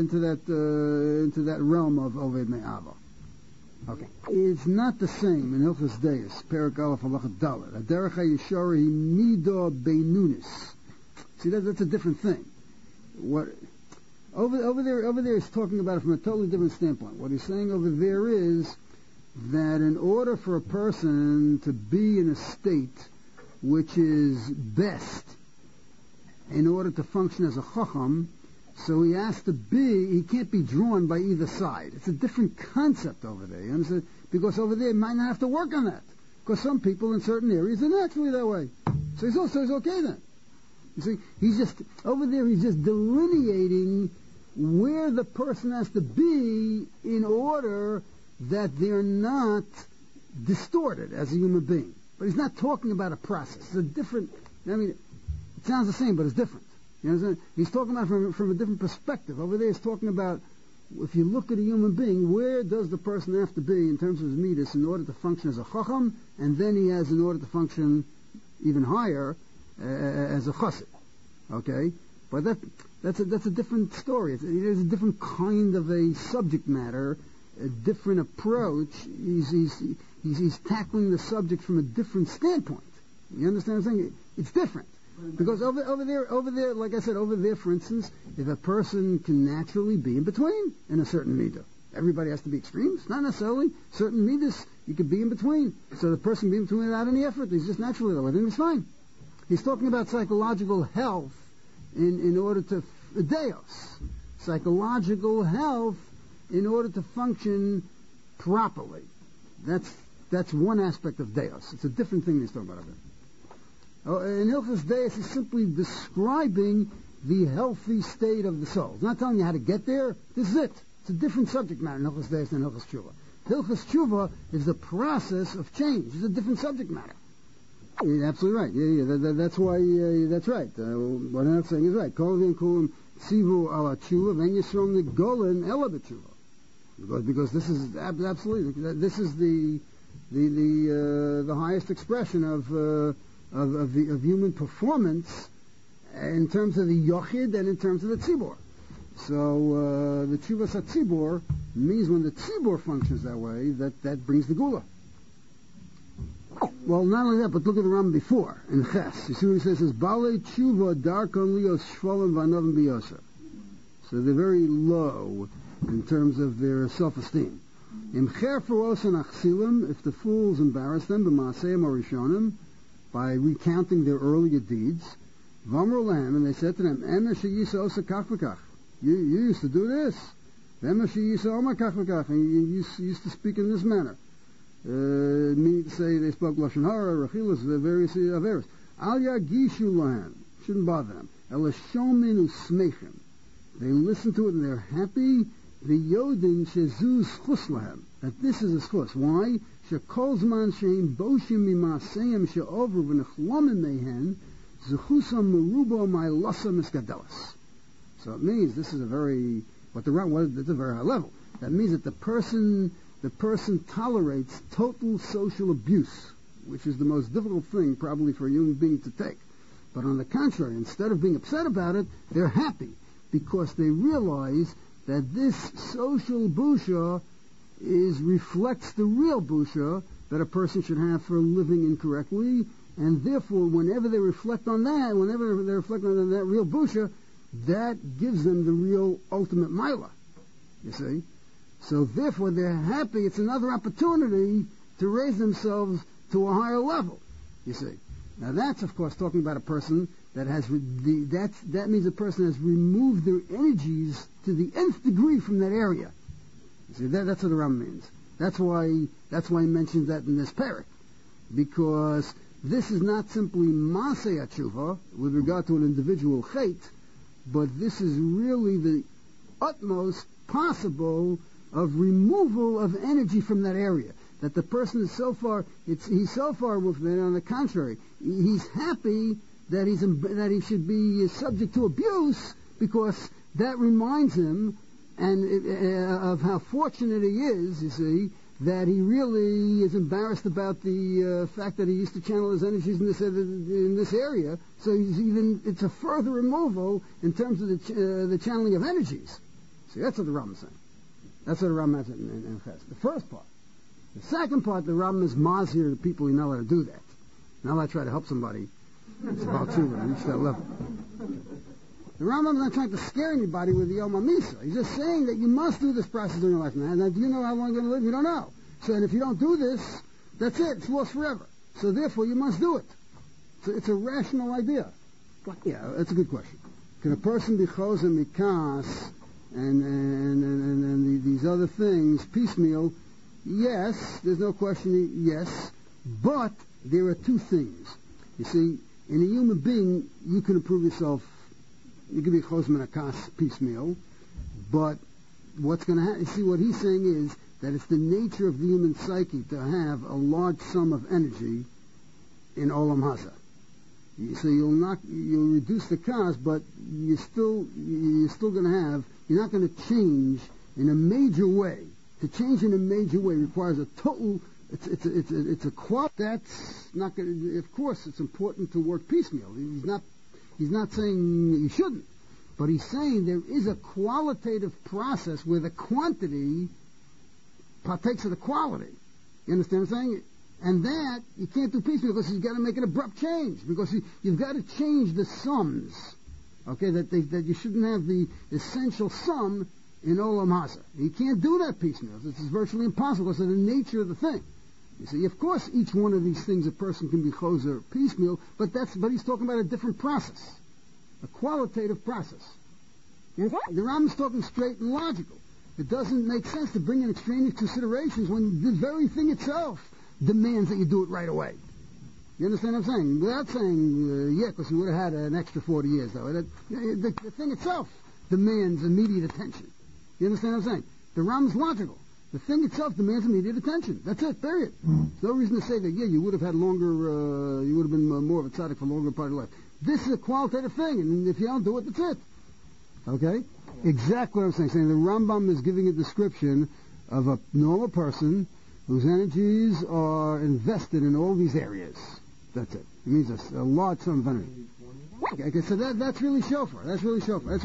realm of Oved Me'ava. Okay, it's not the same in Hilchos Deis, Perek Aleph Halacha Dalet. Aderech HaYeshara hi mido beinunis. See, that's a different thing. What over there is talking about it from a totally different standpoint. What he's saying over there is that in order for a person to be in a state which is best, in order to function as a chacham, so he has to be, he can't be drawn by either side. It's a different concept over there, you understand? Because over there he might not have to work on that. Because some people in certain areas are naturally that way. So he's okay then. You see, he's just delineating where the person has to be in order that they're not distorted as a human being. But he's not talking about a process. It's a different, it sounds the same, but it's different. You know, he's talking about it from a different perspective. Over there he's talking about, if you look at a human being, where does the person have to be in terms of his midas in order to function as a chacham, and then he has in order to function even higher as a chassid. Okay? But that's a different story. There's a different kind of a subject matter, a different approach. He's tackling the subject from a different standpoint. You understand what I'm saying? It's different. Because over there, like I said, over there, for instance, if a person can naturally be in between in a certain midah, everybody has to be extremes? Not necessarily. Certain midahs, you could be in between. So the person can be in between without any effort. He's just naturally that way. Then he's fine. He's talking about psychological health in order to deos. Psychological health in order to function properly. That's one aspect of deos. It's a different thing he's talking about over there. In Hilchos Deis, he's simply describing the healthy state of the soul. He's not telling you how to get there. This is it. It's a different subject matter in Hilchos Deis than Hilchos Tshuva. Hilchos Tshuva is the process of change. It's a different subject matter. You're absolutely right. Yeah. That's why. That's right. What I'm saying is right. Kol v'in kulam tzivu ala tshuva v'en yisrom negolen ela b'tshuva. Because this is absolutely this is the highest expression of human performance in terms of the yochid and in terms of the tzibor. So the tshuvas hatzibor means when the tzibor functions that way, that brings the gula. Well, not only that, but look at the Ram before in Ches. You see what he says? Balei tshuva darkon lios shvolim v'anavim biyoser. So they're very low in terms of their self-esteem. Im cherfu osan achsilim, if the fools embarrass them, b'maaseim or rishonim, by recounting their earlier deeds, v'amru lahem, and they said to them, Ema sheyisa osa kach v'kach. You used to do this. Ema sheyisa oma kach v'kach, and you used to speak in this manner. Meaning to say they spoke lashon hara, rechilas, the various averos. Al yagishu lahem, shouldn't bother them. Ela shomin usmechim. They listen to it and they're happy. V'yodin shezu schus lahem, that this is a schus. Why? Shekol zman sheim boshim mimaseim she'ovru v'nechlomim mehen zechusam merubo ma'ilasa miskadelas. So it means this is a very, it's a very high level. That means that the person the person tolerates total social abuse, which is the most difficult thing probably for a human being to take. But on the contrary, instead of being upset about it, they're happy because they realize that this social busha reflects the real busha that a person should have for living incorrectly, and therefore whenever they reflect on that, whenever they reflect on that real busha, that gives them the real ultimate milah, you see. So therefore they're happy. It's another opportunity to raise themselves to a higher level, you see. Now that's, of course, talking about a person that has, that means a person has removed their energies to the nth degree from that area. You see, that's what the Ram means. That's why he mentions that in this parak. Because this is not simply Masei Tshuva with regard to an individual chait, but this is really the utmost possible of removal of energy from that area. That the person is so far, he's so far removed from it. On the contrary, he's happy that he should be subject to abuse, because that reminds him of how fortunate he is, you see, that he really is embarrassed about the fact that he used to channel his energies in this area. So it's a further removal in terms of the channeling of energies. See, that's what the Ram is saying. That's what the Ram has in Ches. The first part. The second part, the Ram is mazhir to people who know how to do that. Now I try to help somebody. It's about to reach that level. The Rambam is not trying to scare anybody with the Yom HaMisa. He's just saying that you must do this process during your life. Now, do you know how long you're going to live? You don't know. So, and if you don't do this, that's it. It's lost forever. So, therefore, you must do it. So, it's a rational idea. Yeah, that's a good question. Can a person be chosen mikas and these other things piecemeal? Yes, there's no question. Yes, but there are two things. You see, in a human being, you can improve yourself. You can be chosen mikas piecemeal, but what's going to happen? See, what he's saying is that it's the nature of the human psyche to have a large sum of energy in olam haza. So you'll reduce the kas, but you're still going to have. You're not going to change in a major way. To change in a major way requires a total. It's a quality. That's not going to. Of course, it's important to work piecemeal. He's not saying you shouldn't, but he's saying there is a qualitative process where the quantity partakes of the quality. You understand what I'm saying? And that you can't do piecemeal because you've got to make an abrupt change, because you've got to change the sums. Okay, that you shouldn't have the essential sum in Olam Haza. You can't do that piecemeal. This is virtually impossible because of the nature of the thing. You see, of course, each one of these things a person can be choser piecemeal, but he's talking about a different process, a qualitative process. The Ram is talking straight and logical. It doesn't make sense to bring in extraneous considerations when the very thing itself demands that you do it right away. You understand what I'm saying? Without saying, because you would have had an extra 40 years, though. The thing itself demands immediate attention. You understand what I'm saying? The Ram is logical. The thing itself demands immediate attention. That's it, period. There's no reason to say that, you would have had longer, you would have been more of a tzaddik for a longer part of life. This is a qualitative thing, and if you don't do it, that's it. Okay? Exactly what I'm saying. Saying the Rambam is giving a description of a normal person whose energies are invested in all these areas. That's it. It means a large sum of energy. Okay, so that's really shofar. That's really shofar.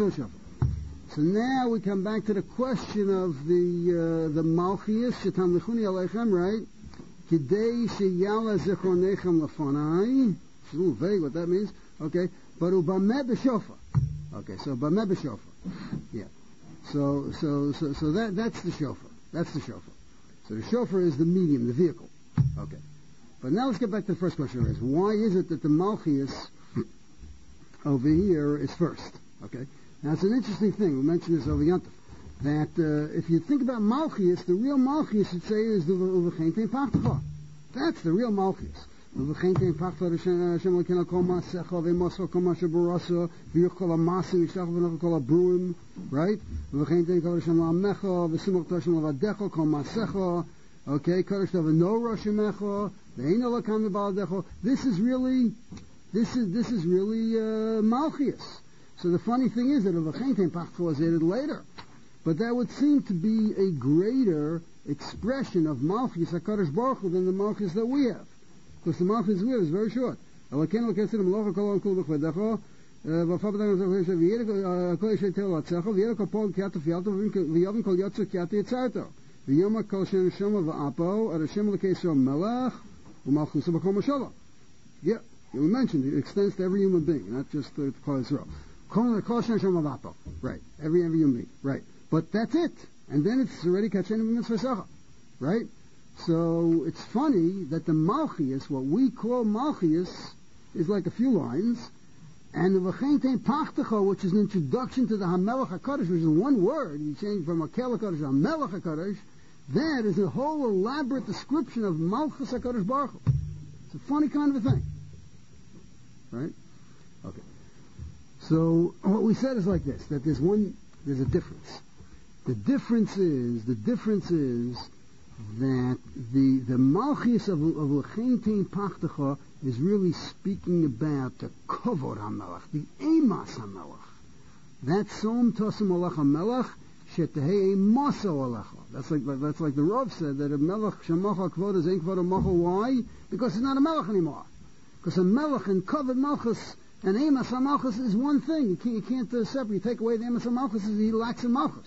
So now we come back to the question of the Malchias, Shetam Lichuni Aleichem, right? Kidei Sheyala Zechronechem Lefonai. It's a little vague what that means. Okay. But Ubameh B'Shofar. Okay, so Bameh B'Shofar. Yeah. So that's the shofar. That's the shofar. So the shofar is the medium, the vehicle. Okay. But now let's get back to the first question. Why is it that the Malchias over here is first? Okay. Now it's an interesting thing. We mentioned this over Yontif. That if you think about Malchias, the real Malchias, you'd say, is the Uvechein Tein Pachtacha. That's the real Malchias. Uvechein Tein Pachtacha, Hashem Lekena Kol Masecha, V'Mosro Kol Masher Barasa, V'Yuch Kol HaMasim, Yishtach V'Noch Kol HaBruim, right? Uvechein Tein Kol Hashem La'amecha, V'Simach Hashem La'vadecha, Kol Masecha, okay, Kodesh V'No Roshemecha, V'Eino Lakam V'Baladecha. This is really Malchias. So the funny thing is that Uvechein Tein Pachtacha was added later. But that would seem to be a greater expression of Malchus HaKadosh Baruch Hu than the Malchus that we have. Because the Malchus we have is very short. Yeah, we mentioned it extends to every human being, not just to Klal Yisrael. Right, every human being, right. But that's it. And then it's already Kachin Mitzvah, right? So it's funny that the Malchias, what we call Malchias, is like a few lines, and the V'chein Pachtecha, which is an introduction to the HaMelech HaKadosh, which is one word, you change from Hakel HaKadosh to HaMelech HaKadosh, that is a whole elaborate description of Malchus HaKadosh Baruch Hu. It's a funny kind of a thing. Right? Okay. So what we said is like this, that there's a difference. The difference is that the Malchus of L'chein Tein Pachtecha is really speaking about the Kavod HaMelech, the Emas HaMelech. That's Som Tosem Olech HaMelech, Shetehei Maso Olecha. That's like the Rav said, that a Melech Shemacha Kvod is Ein Kvod HaMachal. Why? Because it's not a Melech anymore. Because a Melech and Kavod Malchus and Emas HaMalchus is one thing. You can't separate. You take away the Emas HaMalchus, he lacks a Malchus.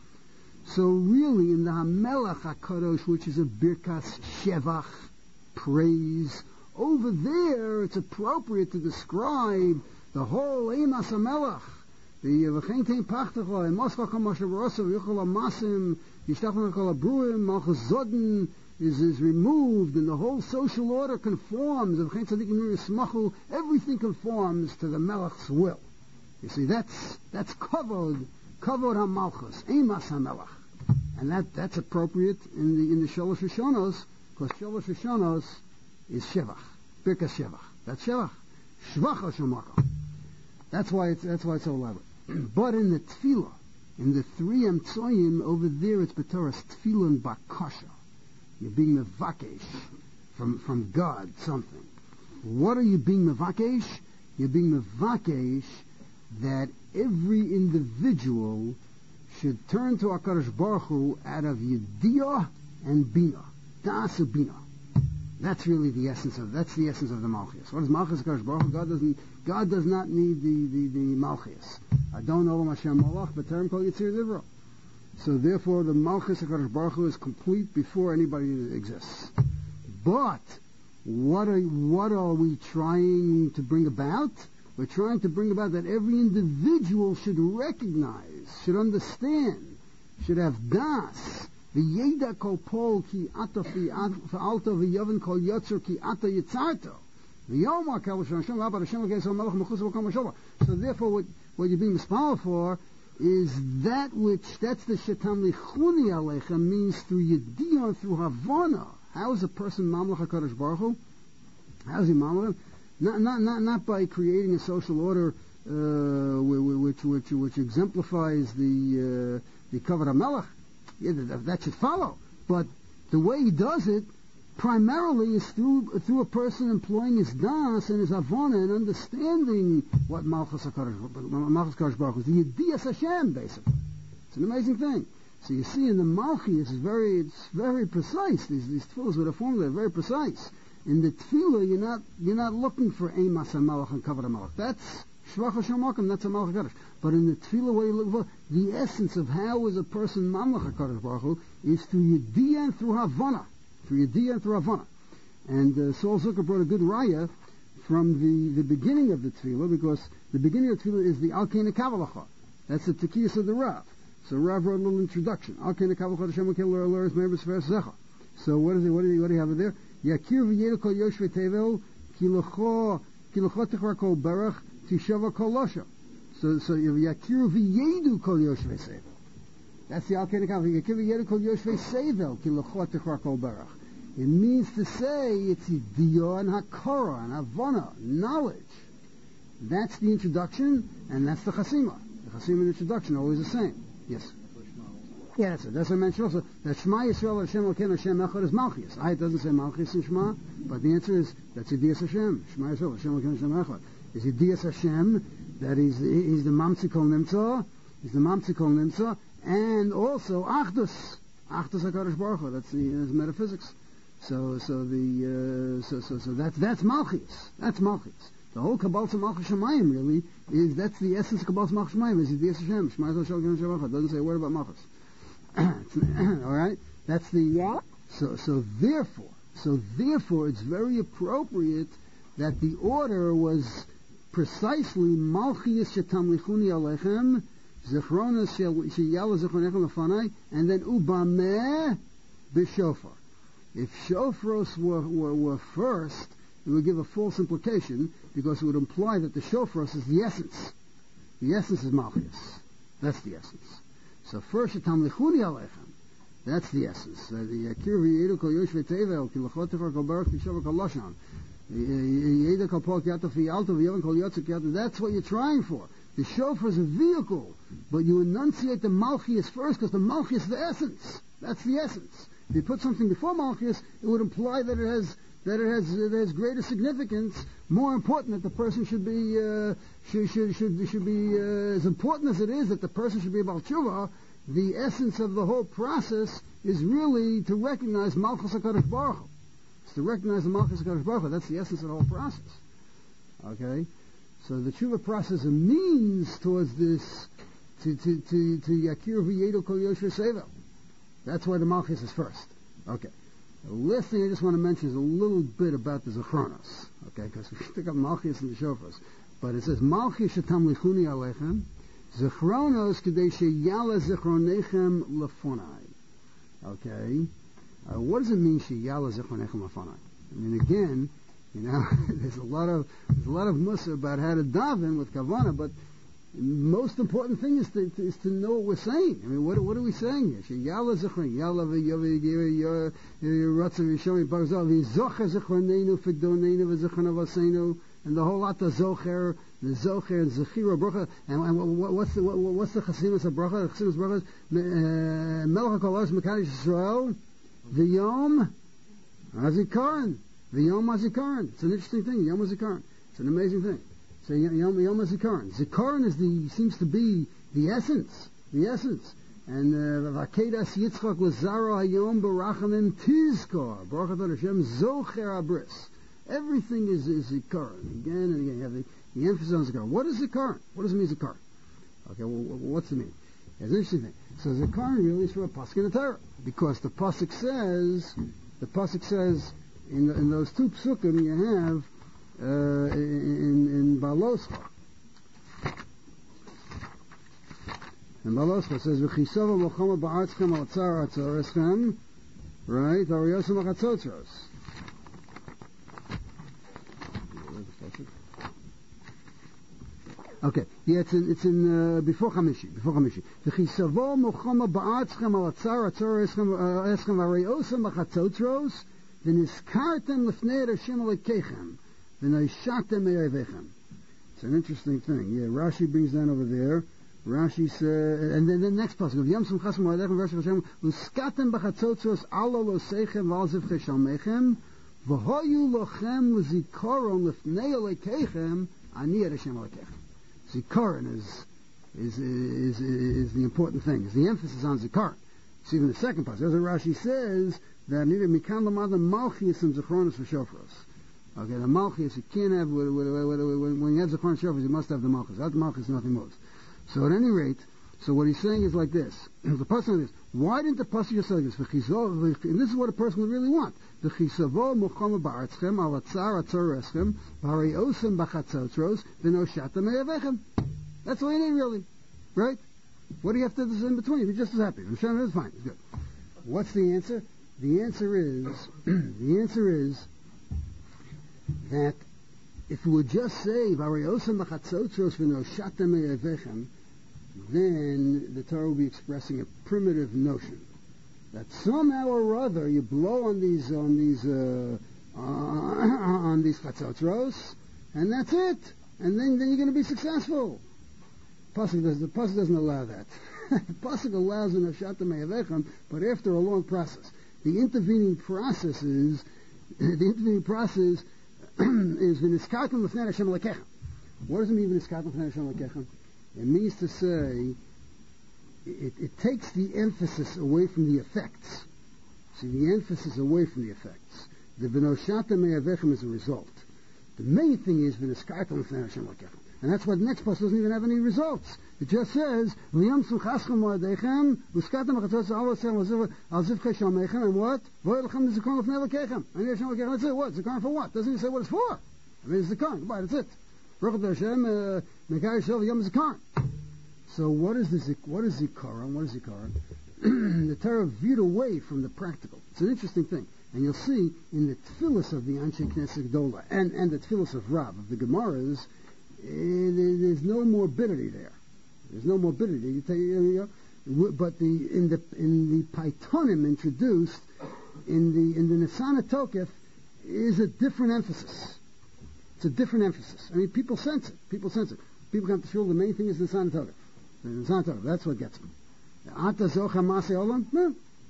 So really, in the HaMelech HaKadosh, which is a Birkas Shevach, praise, over there it's appropriate to describe the whole Emas HaMelech, the V'chein Tein Pachtecha, and Moschach HaMashav Rosav, Yuchal HaMasim, Yishtachon HaKol HaBruim, Malchus Zodin is removed, and the whole social order conforms, V'chein Tzadikim Yismachu, everything conforms to the Melech's will. You see, that's Kavod HaMalchus, Emas HaMelech. And that's appropriate in the Shalosh Rishonos, because Shalosh Rishonos is Shevach, Birkas Shevach. That's Shevach. Shvach HaShemachah. That's why it's so elaborate. But in the Tefillah, in the three Emtsoyim, over there it's B'Torah's Tefillah and Bakasha. You're being mevakesh from God something. What are you being mevakesh? You're being mevakesh that every individual should turn to HaKadosh Baruch Hu out of Yediyah and Bina. Das and Bina. That's really the essence of the Malchus. What is Malchus HaKadosh Baruch Hu? God does not need the Malchus. Adon Olam Hashem Malach, B'terem Kol Yitzir Divro. So therefore the Malchus HaKadosh Baruch Hu is complete before anybody exists. But what are we trying to bring about? We're trying to bring about that every individual should recognize, should understand, should have das. V'yeda kol pol ki ata fa'alta v'yavin kol yotzer ki ata yitzarto. V'yomar kel Hashem v'abad Hashem v'geis ha'melech mechutz v'kol mashova. So therefore what you're being mispowered for is that's the shetam lichuni aleichem, means through yediyah, through havana. How is a person mamlech HaKadosh Baruch Hu? How is he mamlech? Not by creating a social order which exemplifies the Kavod HaMelech. Yeah, that should follow. But the way he does it primarily is through a person employing his das and his avona and understanding what Malchus HaKadosh Baruch Hu is. The Yediyas Hashem, basically. It's an amazing thing. So you see in the Malchi, it's very precise. These tefillahs with a formula are very precise. In the tefillah, you're not looking for Emas HaMelech and Kavod HaMelech. That's Shvach HaShem, that's a Malach HaKadosh. But in the tefillah, what you look for, the essence of how is a person Mamlech HaKadosh Baruch Hu is through Yediyah and through Havana. Through Yediyah and through Havana. And Saul Zucker brought a good raya from the beginning of the tefillah, because the beginning of the tefillah is the Al Kei Nekavalecha. That's the Tekiyas of the Rav. So Rav wrote a little introduction. Al Kei Nekavalecha Hashem L'Kel L'Eres Me'er B'Sefer Zecha. So what do you have there? Yakir v'yeda kol yoshvei tevel ki lecho tichra kol berach tishava kol losha. So yakir v'yedu kol yoshvei sevel. That's the Al Kei Nekavalecha. Yakir v'yeda kol yoshvei sevel ki lecho tichra kol berach. It means to say it's Yediyah and Hakara and Havana, knowledge. That's the introduction, and that's the Chasima. The Chasima and introduction are always the same. Yes. Yeah, that's it. That's what I mentioned also. That Shema Yisrael Hashem Elokeinu Hashem Echad is Malchus. It doesn't say Malchus in Shema, but the answer is that's Yediyas Hashem. Shema Yisrael Hashem Elokeinu Hashem Echad. Is Yediyas Hashem, that he's the Mamtzi Kol Nimtza, and also Achdus. Achtus HaKadosh Baruch Hu. That's metaphysics. So that's Malchus. That's Malchus. The whole Kabbalah Malchus Shemayim really that's the essence of Kabbalah Malchus Shemayim. Is the Hashem Shema Yisrael Shel Gevurah Shavachah. Doesn't say a word about Malchus. All right. That's the So therefore, it's very appropriate that the order was precisely Malchus Shetamlichuni Alechem, Zichronos Sheyala Zichronechem Lefanai, and then Ubameh B'Shofar. If Shofros were first, it would give a false implication because it would imply that the Shofros is the essence. The essence is Malchus. That's the essence. So first Shetamlichuni Alechem. That's the essence. The Akir v'yedu kol yosh v'tevel ki l'chotefer kol baruch kishover kol loshan. Yedu kol pol kiyato v'yalto v'yovan kol yotze kiyato. That's what you're trying for. The shofar is a vehicle, but you enunciate the Malchus first because the Malchus is the essence. That's the essence. If you put something before Malchus, it would imply that it has greater significance, more important that the person should be as important as it is that the person should be about tshuva. The essence of the whole process is really to recognize Malchus HaKadosh Baruch Hu. It's to recognize the Malchus HaKadosh Baruch Hu. That's the essence of the whole process. Okay? So the tshuva process is a means towards this, to Yakir v'yedu kol yosher sevel. That's why the Malchus is first. Okay. The last thing I just want to mention is a little bit about the Zichronos. Okay? Because we pick up Malchus and the Shofars. But it says, Malchus shetam lichuni alechem, Zichronos kedei sheyala zichronechem lefonai. Okay, what does it mean sheyala zichronechem lefonai? I mean, again, there's a lot of musa about how to daven with kavana, but the most important thing is to know what we're saying. I mean, what are we saying here? Sheyala zichron, yala v'yotzav yishomi barzal v'zocher zichronenu fidonenu v'zichron avasenu. And the whole lot of Zocher, the Zocher and Zechira Bracha, and what's the Chassimus of Bracha? The Chassimus Bracha is Melech HaKol Mekadosh Yisrael, V'yom HaZikaron, V'yom HaZikaron. It's an interesting thing. Yom HaZikaron. It's an amazing thing. So Yom HaZikaron. Zikaron seems to be the essence. And Vakedas Yitzchak Lazaro Hayom Barachamim Tizkor Baruch Hashem Zocher Abris. Everything is Zikaron. Again and again, you have the emphasis on Zikaron. What is Zikaron? What does it mean, Zikaron? Okay, what's the meaning? It's an interesting thing. So Zikaron really is from a pasuk in the Torah, because the pasuk says in those two psukim you have in Baloscha. In Baloscha it says V'chisova mochama ba'artzchem al tzar atzoreschem, right? Ariyosem achatzotros. Okay, yeah, it's in before Chamishi. V'chisavo mochama ba'artzchem al atzar eschem v'ariyosem achatzotros v'niskartem lefnei Hashem alekechem v'noishatem me'avechem. It's an interesting thing. Yeah, Rashi brings that over there. Rashi says, and then the next passage of Yom Simchas Moedechem verse Hashem uskatem b'chatzotros alo loseichem v'al zivchei shalmechem v'hoyu lochem l'zikaron lefnei alekechem ani Hashem alekechem. Zikaron is the important thing. Is the emphasis on Zikaron. See, even the second passage, as Rashi says that neither mikan lamad malchus and zichronos v'shofros. Okay, the malchus you can't have when you have zichronos shofros, you must have the malchus. Without the malchus, nothing moves. So at any rate, so what he's saying is like this. The pasuk is, why didn't the pasuk just say this? And this is what a person would really want. The chisavo mochama ba'artzchem al atzar atzoreschem v'hariyosem b'chatzotros v'noshatem me'avechem. That's all you need, really, right? What do you have to do in between? You're just as happy. I'm sure it's fine. It's good. What's the answer? The answer is that if we would just say v'hariyosem b'chatzotros v'noshatem me'avechem, then the Torah will be expressing a primitive notion that somehow or other you blow on these chatzotros, and that's it, and then you're going to be successful. The pasuk doesn't allow that. The pasuk allows an ashatem me'avechem, but after a long process. The intervening process is v'niskartem l'fnei Hashem alekechem. What does it mean v'niskartem l'fnei Hashem alekechem? It means to say it takes the emphasis away from the effects. See, the emphasis away from the effects. The v'noshata me'avechem is a result. The main thing is v'niskartam l'fnei Hashem l'kechem. And that's why the next post doesn't even have any results. It just says, v'yamsum chaschem mo'adechem, v'skatam v'chatzos alosem al-zivchei shalmechem, and what? V'o'elchem zikon l'fnei l'kechem. And Hashem l'kechem, that's it. What? Zikon for what? Doesn't even say what it's for. I mean, it's Zikon. Goodbye, that's it. Baruch Hashem, Mekai Yisrael v'yam Zikon. So what is Zikaron? What is Zikaron? The Torah veered away from the practical. It's an interesting thing. And you'll see in the tefillos of the Anshe Knesset Gdola and the tefillos of Rav, of the Gemaras, there's no morbidity there. There's no morbidity. But in the Paitonim introduced in the Nesana Tokef is a different emphasis. It's a different emphasis. I mean, people sense it. People come to shul. The main thing is the Nesana Tokef. The Nesana Tokef. That's what gets me. Ata zocha masei olam? No.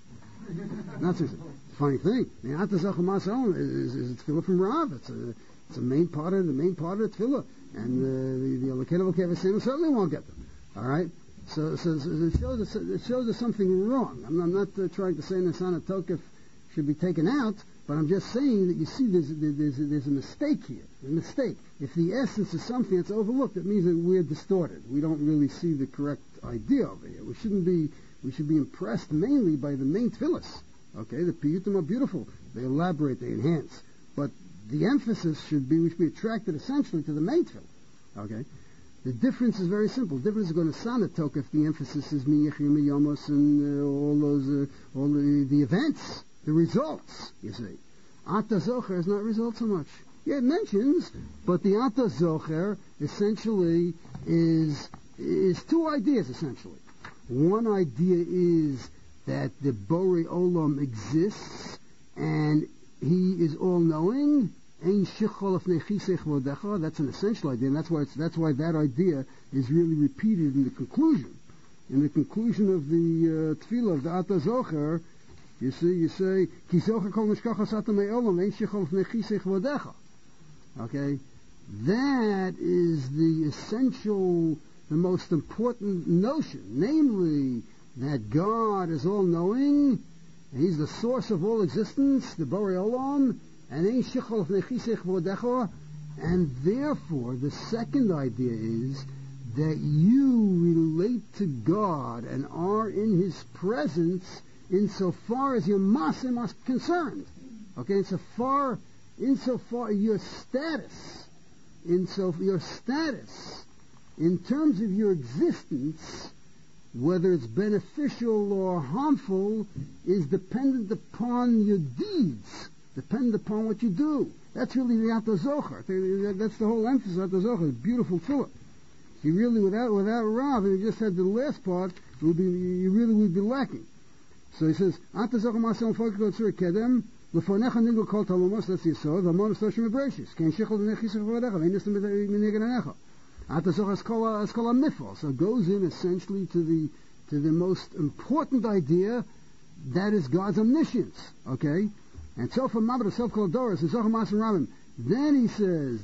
Not so. Funny thing. The Ata zocha masei olam is a tefillah from Rav. It's a main part of the tefillah. And the Elokeinu V'Kevasenu certainly won't get them. All right. So it shows us something wrong. I'm not trying to say Nesana Tokef should be taken out, but I'm just saying that you see there's a mistake here. A mistake. If the essence is something that's overlooked, it means that we're distorted. We don't really see the correct idea over here. We should be impressed mainly by the main tefillas. Okay, the piyutim are beautiful. They elaborate, they enhance. But the emphasis we should be attracted essentially to the main tefillah. Okay? The difference is very simple. The difference is going to Sana Tokef. The emphasis is Miyachim Yomos and all the events, the results, you see. Ata Zocher is not result so much. Yeah, it mentions, but the Ata Zocher essentially is two ideas, essentially. One idea is that the Borei Olam exists, and he is all-knowing. That's an essential idea, and that's why that idea is really repeated in the conclusion. In the conclusion of the tefillah of the Ata Zocher, you say, Ki Zocher kol nishkachas ata me'olam, ein shechol fnei chisech vodecha. Okay? That is the essential, the most important notion, namely that God is all-knowing, and He's the source of all existence, the Borei Olam, and therefore the second idea is that you relate to God and are in His presence insofar as your masim are concerned. Okay, insofar your status in terms of your existence, whether it's beneficial or harmful, is dependent upon your deeds. Depend upon what you do. That's really the Ata Zocher. That's the whole emphasis of Ata Zocher. It's beautiful tefillah. You really, without Rav, and you just had the last part, you really would be lacking. So he says, Ata Zocher Masel Fokiko Tzur Kedem, Lefonecha Nigel Kol Talumos, that's the Yisod, V'amon Stoshim Ebreshis, Ken Shechol V'nechisach V'vadecha, V'enistim V'negel Anecha. Ata Zocher is called a mifal. So it goes in essentially to the most important idea, that is God's omniscience. Okay? And so for Mabra self-called says Rabim. Then he says,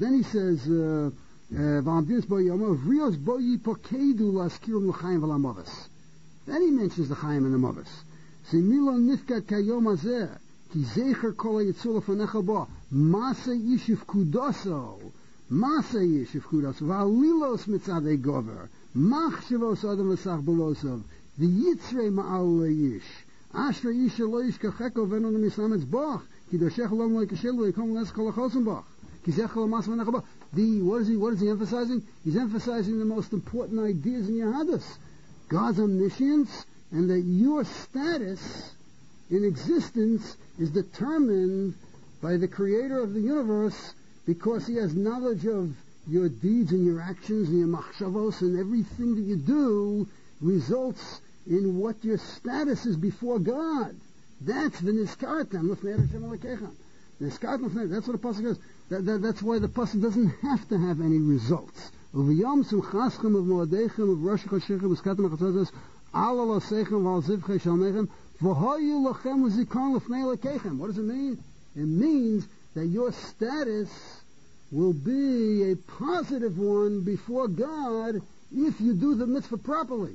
then he mentions the Chaim and the Mavis. Milo nifkat kayom hazeh, ki zecher kol hayitzur lefanecha bo, masa yishiv kudoso, va'alilos mitzadei gover, machshavos adam l'sach belosov, v'yitzrei ma'al le'ish. Ashra Yisha lo yishkacheko v'enon mislametz boch, ki doshech lom lo yikashelu yikom les kol achosim boch, ki zech lo mas v'necha boch. What is he emphasizing? He's emphasizing the most important ideas in Yahadus. God's omniscience, and that your status in existence is determined by the Creator of the universe, because He has knowledge of your deeds and your actions and your machshavos, and everything that you do results in what your status is before God. That's the niskartam l'fnei Hashem Elokechem. Niskartam l'fnei. That's what the pasuk is. That's why the pasuk doesn't have to have any results. Uv'yom simchaschem of moadechem of rosh chashechem uskatam achatzazos al alosechem v'al zivchei shalmechem v'hoyu lochem u'zikon l'fnei Elokechem. What does it mean? It means that your status will be a positive one before God if you do the mitzvah properly.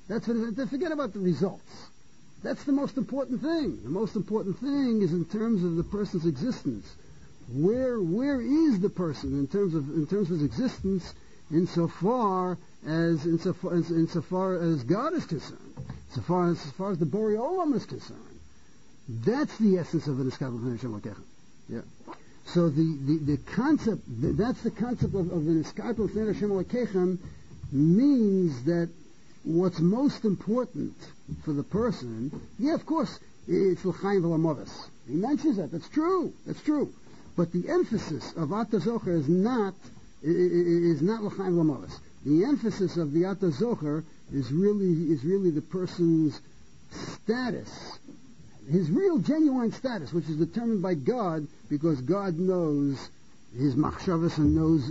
Forget about the results. That's the most important thing. The most important thing is in terms of the person's existence. Where is the person in terms of his existence, insofar as God is concerned, so far as the Borei Olam is concerned? That's the essence of an Iskabel Fnei Hashem Elokecha. Yeah. So the concept, that's the concept of an Iskabel Fnei Hashem Elokecha, means that what's most important for the person, of course, it's l'chaim v'lamodas. He mentions that. That's true. But the emphasis of Ata Zocher is not l'chaim v'lamodas. The emphasis of the Ata Zocher is really the person's status, his real genuine status, which is determined by God, because God knows his machshavas and knows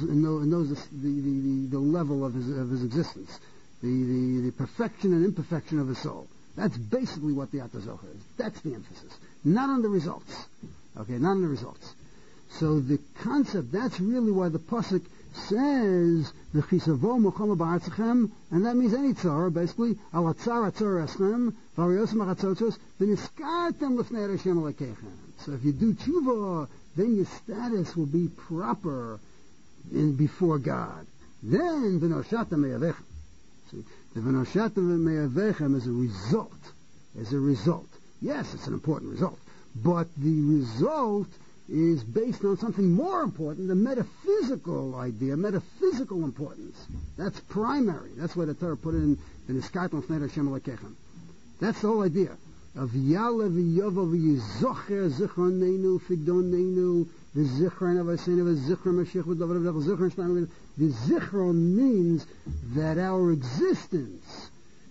the level of his existence. The perfection and imperfection of his soul. That's basically what the Ata Zocher is. That's the emphasis. Not on the results. Okay, not on the results. So the concept, that's really why the Pasuk says, V'chisavo mochama ba'atzechem, and that means any tzara, basically, al atzar atzar eschem, v'ariyosem achatzotros, v'niskartem l'fnei Hashem alekechem. So if you do tshuva, then your status will be proper before God. Then, v'noshata me'avechem. See, the v'noshata me'avechem is a result. Yes, it's an important result. But the result is based on something more important, the metaphysical idea, metaphysical importance. That's primary. That's why the Torah put it in the Niskayt L'fnei Hashem Elokechem. That's the whole idea of Ya'aleh v'Yovel v'Yizocher Zichronenu Figdonenu v'Zichron Avosenu v'Zichron Mashiach v'Davar v'Zichron Shneim. The Zichron means that our existence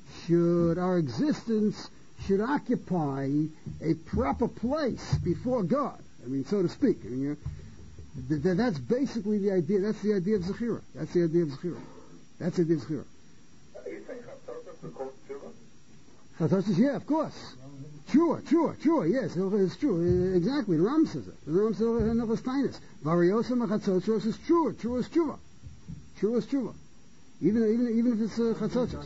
should occupy a proper place before God. I mean, so to speak. I mean, that's basically the idea. That's the idea of Zechira. You think Chatzos, yeah, of course. True, yes, it's true. Exactly, the Ram says it. The Ram says it in Nefesh Tainis. Variyosem Chatzos is true as tshuva. Even if it's Chatzos.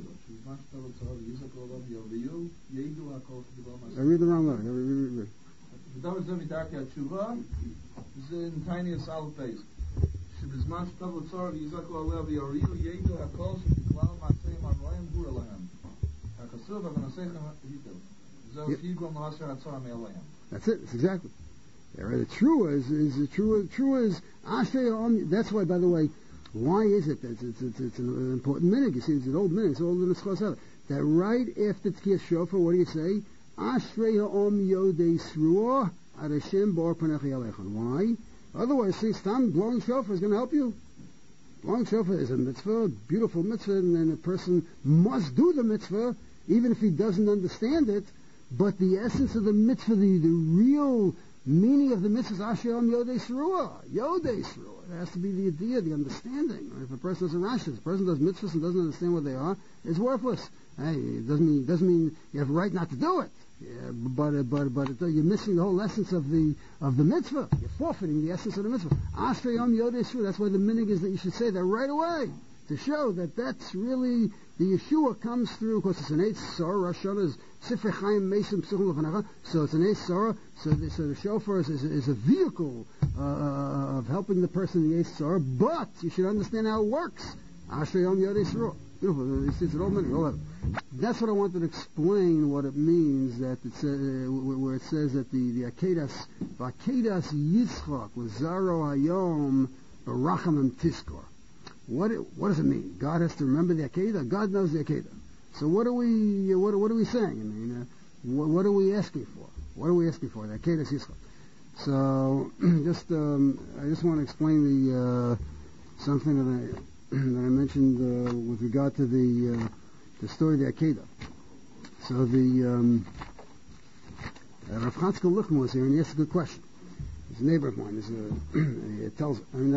I read the wrong letter. דבר זה מתארקי התשובה, זה נתייניאס א' בייס. שבזמן שטוב לצור ויזקו עליה ויוריו, ידעו הכל שבכלל מעשיהם הרעים גור עליהם. הכסוף, ונעשיכם היטל. זהו שיגרום לעשר הצורה מעליהם. That's it, it's exactly. The true is Ashrei Ha'om. That's why, by the way, why is it that it's an important minhag? You see, it's an old minhag, it's older than the Schos. That right after Tkiyas Shofar, what do you say? Ashrei Ha'om Yodei Sruah Ad Hashem Bar Panechi Alechan. Why? Otherwise, see, Stam blowing shofar is going to help you. Blowing shofar is a mitzvah, beautiful mitzvah, and a person must do the mitzvah, even if he doesn't understand it. But the essence of the mitzvah, the real meaning of the mitzvah is Ashrei Ha'om Yodei Sruah. Yodei Sruah. It has to be the idea, the understanding. If a person doesn't rash, if a person does mitzvahs and doesn't understand what they are, it's worthless. Hey, it doesn't mean you have a right not to do it. Yeah, but you're missing the whole essence of the mitzvah. You're forfeiting the essence of the mitzvah. Ashrei Ha'om Yodei Sruah. That's why the minhag is that you should say that right away, to show that that's really the Yeshua comes through. Of course, it's an Eitz Sarah. Rosh Hashanah is Sifrei Chaim Mesim Psuchim L'Fanecha. So it's an Eitz Sarah. So the shofar is a vehicle of helping the person in the Eitz Sarah. But you should understand how it works. Ashrei Ha'om Yodei Sruah. Beautiful. It's an old minhag. That's what I wanted to explain. What it means that it's where it says that the Akedas Yitzchak was Zaro Hayom Barachamim Tiskor. What does it mean? God has to remember the Akedah? God knows the Akedah. So what are we saying? I mean, what are we asking for? What are we asking for? The Akedah Yitzchak. So I just want to explain the something that I mentioned with regard to the story of the Akedah. So the Rav Chatzkel Lichman was here and he asked a good question. He's a neighbor of mine. He tells, he's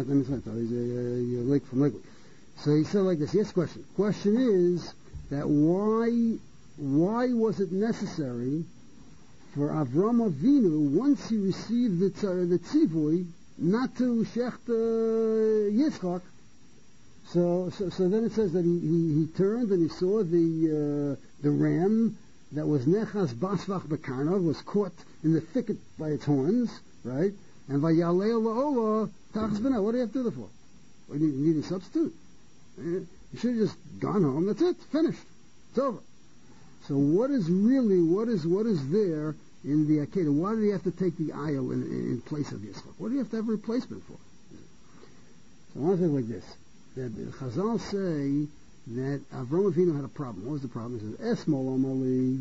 a lake from Lakewood. So he said like this. Yes, question. Question is that why was it necessary for Avram Avinu, once he received the tzivui, not to shecht Yitzchak? So then it says that he turned and he saw the ram that was Nechas Basvach Bekarnov, was caught in the thicket by its horns, right? And Vayalei La'ola Tachas B'nai. What do you have to do that for? Well, you need a substitute. You should have just gone home. That's it. Finished. It's over. So what is there in the Akedah? Why do you have to take the ayil in place of Yitzchak? What do you have to have a replacement for? So I want to say like this. That Chazal say that Avraham Avinu had a problem. What was the problem? He says, Esmol Amali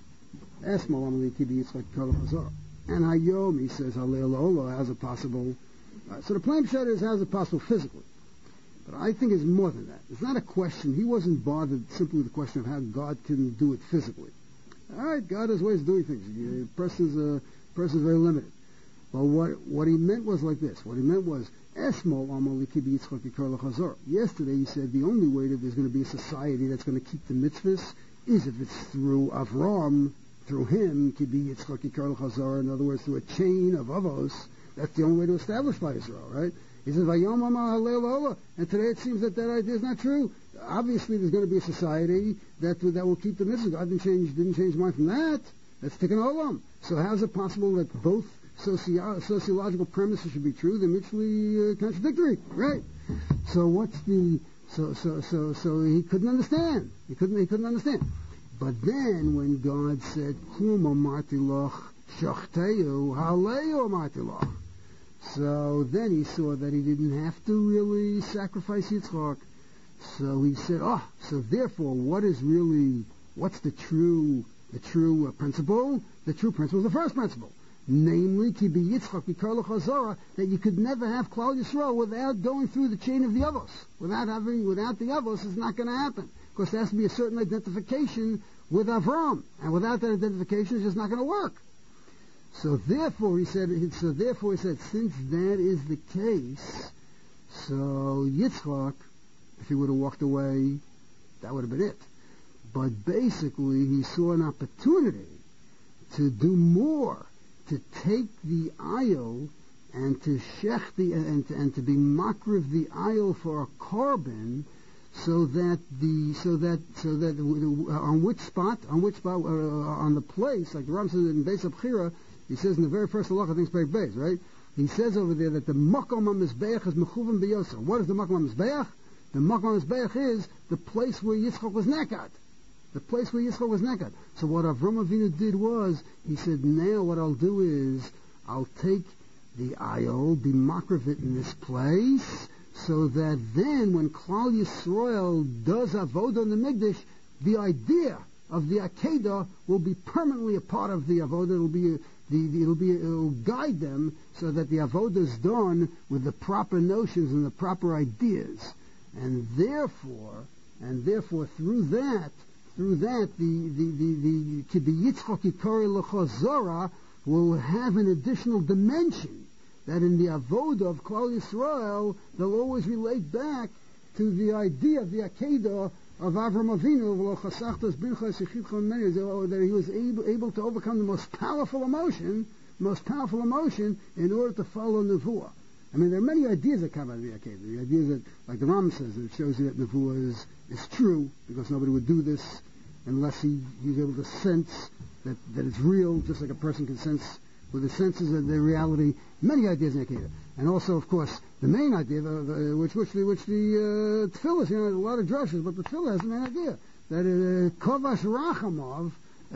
Kibi Yitzchak Kol Chazor. And Hayom, he says, Halel Ola, how's it possible? So the plain pshat is, how's it possible physically? But I think it's more than that. It's not a question. He wasn't bothered simply with the question of how God can do it physically. All right, God has ways of doing things. A person's very limited. But what he meant was like this. What he meant was, Esmol Amali Kibi Yitzchak Kol Chazor. Yesterday he said the only way that there's going to be a society that's going to keep the mitzvahs is if it's through Avram, through him, Kibi Yitzchak Kol Chazor. In other words, through a chain of avos. That's the only way to establish by Israel, right? He says, Vayom Amar Halel Ola. And today it seems that idea is not true. Obviously there's going to be a society that will keep the mitzvah. God didn't change mind from that. That's Tikkun Olam. So how is it possible that both sociological premises should be true? They're mutually contradictory, right? So so he couldn't understand. He couldn't understand. But then when God said, Klum amarti loch shachteu haleu amarti loch, so then he saw that he didn't have to really sacrifice Yitzchak. So he said, so therefore what's the true principle? The true principle is the first principle. Namely, ki Yitzchak B'Karla Chazara, that you could never have Klal Yisrael without going through the chain of the Avos. Without the Avos, it's not going to happen. Because there has to be a certain identification with Avram. And without that identification, it's just not going to work. So therefore he said, since that is the case, so Yitzchak, if he would have walked away, that would have been it. But basically, he saw an opportunity to do more, to take the ayil and to shech and to be makriv the ayil for a carbon, so that on the place, like the Ram says in Beis Abchira, he says in the very first halach, I think it's Perek Beis, right? He says over there that the makom hamizbeach is mechuvan b'yoser. What is the makom hamizbeach? The makom hamizbeach is the place where Yitzchak was naked. The place where Yitzchak was naked. So what Avraham Avinu did was, he said, now what I'll do is, I'll take the ayil, be makriv it in this place, so that then when Klal Yisrael does avodah in the Mikdash, the idea of the Akedah will be permanently a part of the avodah. It'll guide them so that the avodah is done with the proper notions and the proper ideas, and therefore through that the Kibi Yitzchak Yikari L'Chazora will have an additional dimension, that in the avodah of Klal Yisrael they'll always relate back to the idea of the Akedah of Avram Avinu, that he was able to overcome the most powerful emotion in order to follow Nevuah. I mean, there are many ideas that come out of the Akedah. The idea that, like the Ram says, it shows you that Nevuah is true, because nobody would do this unless he's able to sense that it's real, just like a person can sense with his senses of the reality. Many ideas in Akedah. And also, of course, the main idea, which the Tefillah, a lot of drushes, but the Tefillah has the main idea, that Kovash Rachamov,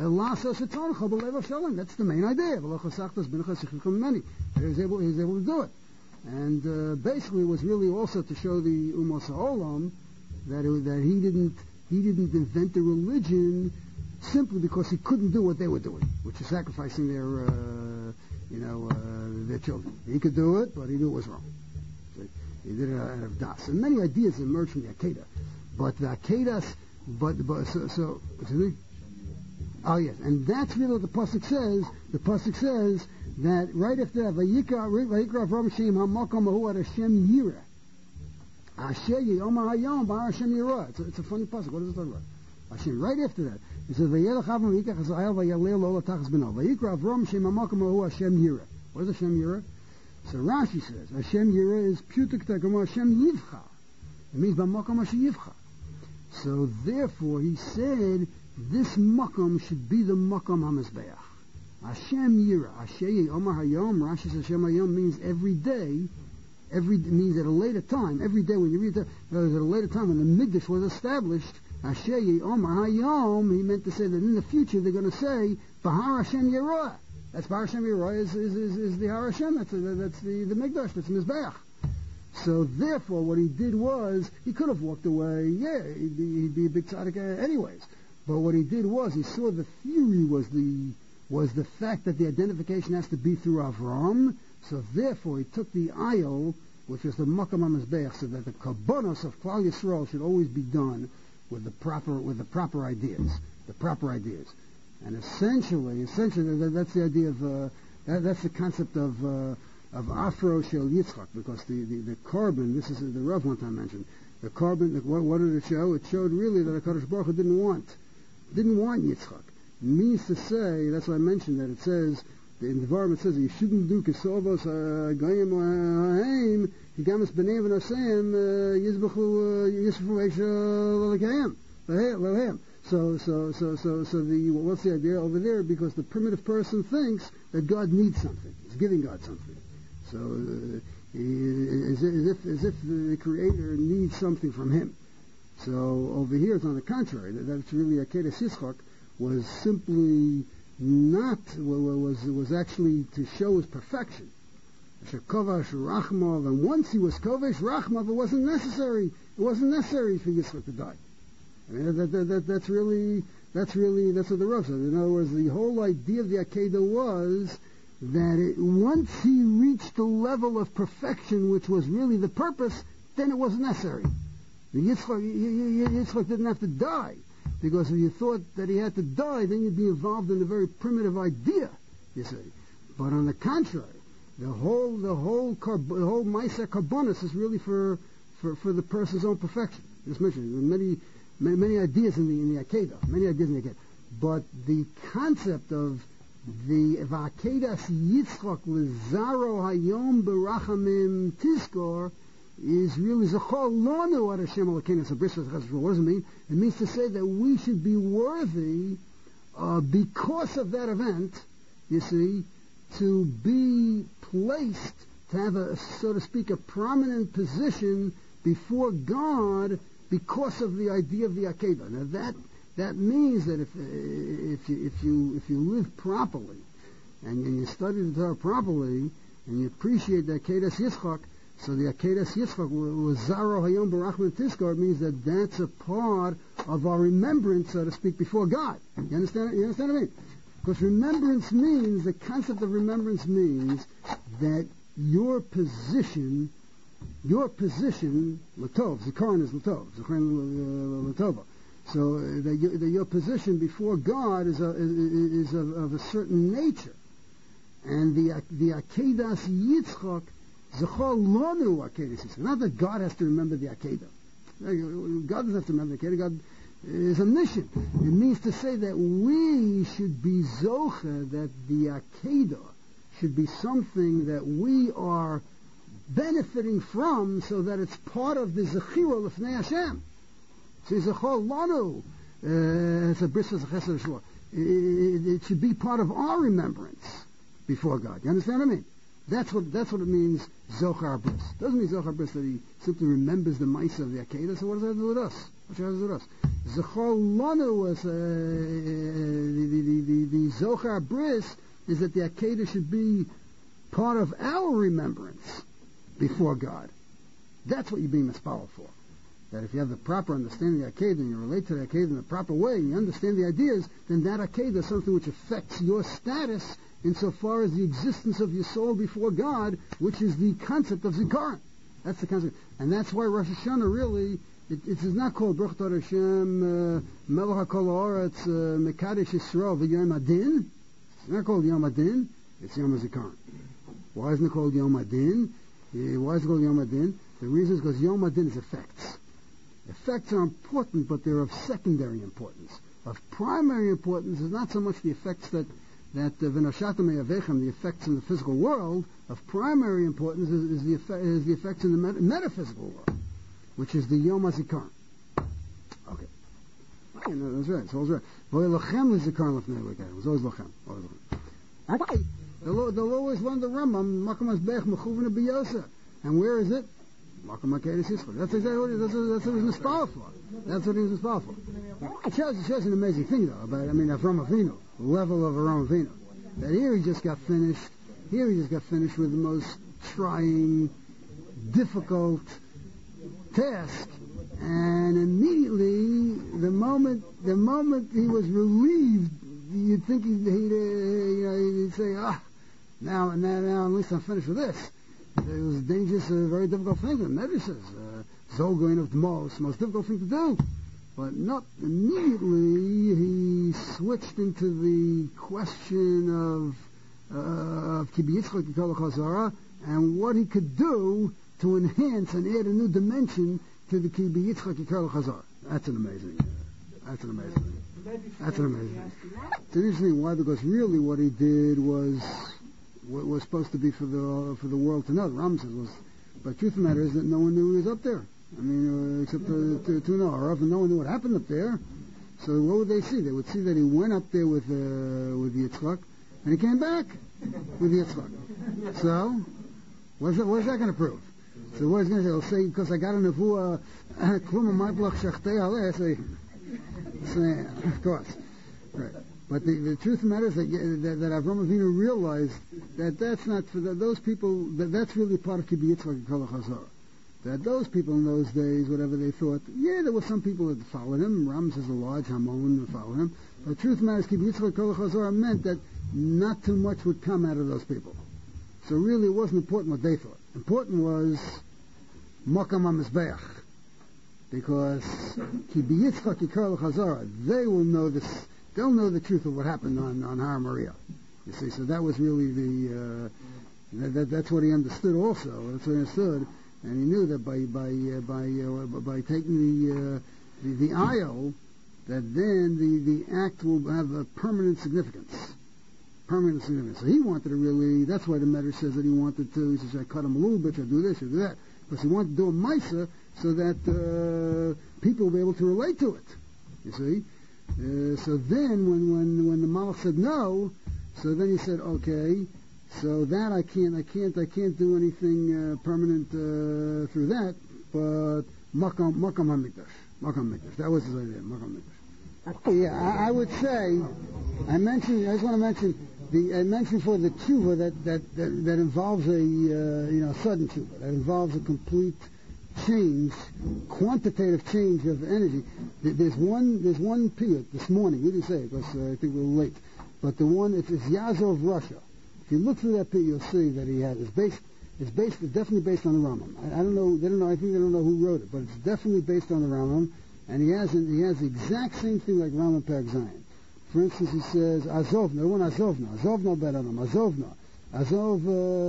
that's the main idea. He was able to do it. And basically it was really also to show the Umos HaOlam that he didn't invent the religion simply because he couldn't do what they were doing, which is sacrificing their children. He could do it, but he knew it was wrong. So he did it out of das. And many ideas emerged from the Akedah. But the Akedah, oh yes, and that's really what the pasuk says. The pasuk says that right after that, Vayikra Avram Shem HaMakom Ahu Ad Hashem Yireh. Asher Yom HaYom Bar Hashem Yireh. It's a funny pasuk. What is it talking about? Hashem. Right after that, it says Vayelech Avram Vayikach Hazayel Vayalel Lo Latachas Beno. Vayikra Avram Shem HaMakom Ahu Hashem Yireh. What is Hashem Yireh? So Rashi says Hashem Yireh is P'utik Tagamah Hashem Yivcha. It means b'makom asher yivcha. So therefore, he said this makom should be the makom hamizbeach. Hashem yira, Hashem Omar Hayom. Rashi says Hashem Hayom means every day. Means at a later time. Every day when you read at a later time when the Mikdash was established, Hashem Omar Hayom. He meant to say that in the future they're going to say Bahar Hashem Yerah. That's Bahar Hashem Yerah is the Har Hashem. That's the Mikdash. That's Mizbeach. So therefore, what he did was he could have walked away. Yeah, he'd be a big tzaddik anyways. But what he did was he saw the theory was the fact that the identification has to be through Avram. So therefore, he took the aisle, which was the Makam HaMizbeach, so that the Kabbanos of Klal Yisrael should always be done with the proper ideas, And essentially, that's the idea of that's the concept of Afro Shel Yitzchak, because the carbon. This is the Rav one time mentioned. The carbon. What did it show? It showed really that HaKadosh Baruch Hu didn't want Yitzchak. It means to say, that's why I mentioned that it says. In the Dvarim it says you shouldn't do kisovos goyim ha'aim higamas b'nei v'nosayim yizbuchu yisbuchu eish l'lehem. So the what's the idea over there? Because the primitive person thinks that God needs something. He's giving God something. So as if the Creator needs something from him. So over here it's on the contrary. That's really Akedas Yitzchak was simply not was actually to show his perfection. Kovash Rachmav, and once he was Kovash Rachmav, it wasn't necessary. It wasn't necessary for Yitzchak to die. I mean, that's what the Rav said. In other words, the whole idea of the Akedah was that once he reached the level of perfection, which was really the purpose, then it wasn't necessary. Yitzchak didn't have to die. Because if you thought that he had to die, then you'd be involved in a very primitive idea, you see. But on the contrary, the whole Ma'aser Karbonis is really for the person's own perfection. Just mentioned many ideas in the Akedah, But the concept of the Akedas Yitzchak Lizaro Hayom Berachamim Tizkor is really Zachor Lonu at Hashem Elokeinu Sabris. What does it mean? It means to say that we should be worthy, because of that event, you see, to be placed, to have a, so to speak, a prominent position before God because of the idea of the Akedah. Now that means that if you live properly and you study the Torah properly and you appreciate the Akedas Yitzchak. So the Akedas Yitzchak was Zaro Hayom Barachman Tizkar means that that's a part of our remembrance, so to speak, before God. You understand what I mean? Because remembrance means, the concept of remembrance means that your position, Latov, Zikaron is Latov, Zikaron Latova. So that your position before God is of a certain nature. And the Akedas Yitzchak not that God has to remember the Akedah. God doesn't have to remember the Akedah. God is omniscient. It means to say that we should be zocher, that the Akedah should be something that we are benefiting from, so that it's part of the Zechira L'fnei Hashem. See, Zechor Lanu, it's a bris v'chesed shlo. It should be part of our remembrance before God. You understand what I mean? That's what it means, Zochar Bris. Doesn't mean Zochar Bris that he simply remembers the mice of the Akedah. So what does that do with us? What does that do with us? Zochar Lanu was the Zochar Bris is that the Akedah should be part of our remembrance before God. That's what you're being mispalled for. That if you have the proper understanding of the Akedah and you relate to the Akedah in the proper way and you understand the ideas, then that Akedah is something which affects your status insofar as the existence of your soul before God, which is the concept of Zikaron. That's the concept. And that's why Rosh Hashanah really, it is not called Baruch Atah Hashem, Melech HaKol Haaretz, Mekadesh Yisrael, V'Yom Adin. It's not called Yom Adin, it's Yom HaZikaron. Why isn't it called Yom Adin? Why is it called Yom Adin? The reason is because Yom Adin is effects. Effects are important, but they're of secondary importance. Of primary importance is not so much the effects that v'noshatam me'avechem, the effects in the physical world. Of primary importance is the effects in the metaphysical world. which is the Yom HaZikaron. Okay. Okay, no, that's right. It's always right. V'lachem l'zikaron l'fnei Elokeinu. It was always lachem. Always lachem. Okay. The law is one of the Rambam, Makam Azbech Mechuven B'Yosa. And where is it? Makam HaKedes Yisrael. That's exactly what that's what he was inspired for. That's what he was inspired for. It shows an amazing thing, though, about, Avram Avinu, the level of Avram Avinu. That here he just got finished with the most trying, difficult task. And immediately, the moment he was relieved, you'd think he'd say, now at least I'm finished with this. It was dangerous, a very difficult thing. The Medrash says, Zolgoin of the most difficult thing to do. But not immediately, he switched into the question of Kibi Yitzchak Yikol Chazara and what he could do to enhance and add a new dimension to the Kibi Yitzchak Yikol Chazara. That's an amazing thing. It's an interesting thing. Why? Because really what he did was supposed to be for the world to know. The Ram says was, but truth of the matter is that no one knew he was up there. Except to know, or often no one knew what happened up there. So what would they see? They would see that he went up there with Yitzchak, and he came back with Yitzchak. So what's that going to prove? So what he's going to say? He'll say, because I got a nevuah, kluma ma'blach shachtei aleh. Say, of course, right. But the truth of the matter is that Avram Avinu realized that that's not for those people. That's really part of Kibi Yitzchak Yikol Chazara. That those people in those days, whatever they thought, there were some people that followed him. Rams is a large Hamon that followed him. But the truth of the matter is Kibi Yitzchak Yikol Chazara meant that not too much would come out of those people. So really, it wasn't important what they thought. Important was Makam HaMizbeach. Because Kibi Yitzchak Yikol Chazara, they will know this. They'll know the truth of what happened on Har Moriah. You see, so that was really that's what he understood. Also, that's what he understood, and he knew that by taking the aisle, that then the act will have a permanent significance. So he wanted to really. That's why the Medrash says that he wanted to. He says, I cut him a little bit. I do this. I do that. Because he wanted to do a Maisa so that people will be able to relate to it. You see. So then, when the Malach said no, so then he said, okay, so that I can't do anything permanent through that, but Makam HaMikdash. That was his idea, Makam HaMikdash. Yeah, I would say, I just want to mention I mentioned for the tshuva that involves a sudden tshuva, that involves a complete change, quantitative change of energy. There's one piyut this morning. We didn't say it because I think we were late. But the one, it's Yazov Russia. If you look through that piyut, you'll see that he had. It's definitely based on the Rambam. I don't know. I think they don't know who wrote it, but it's definitely based on the Rambam. And he has the exact same thing like Rambam Perek Zayin. For instance, he says Azovna. The one Azovna Beranam. Azov.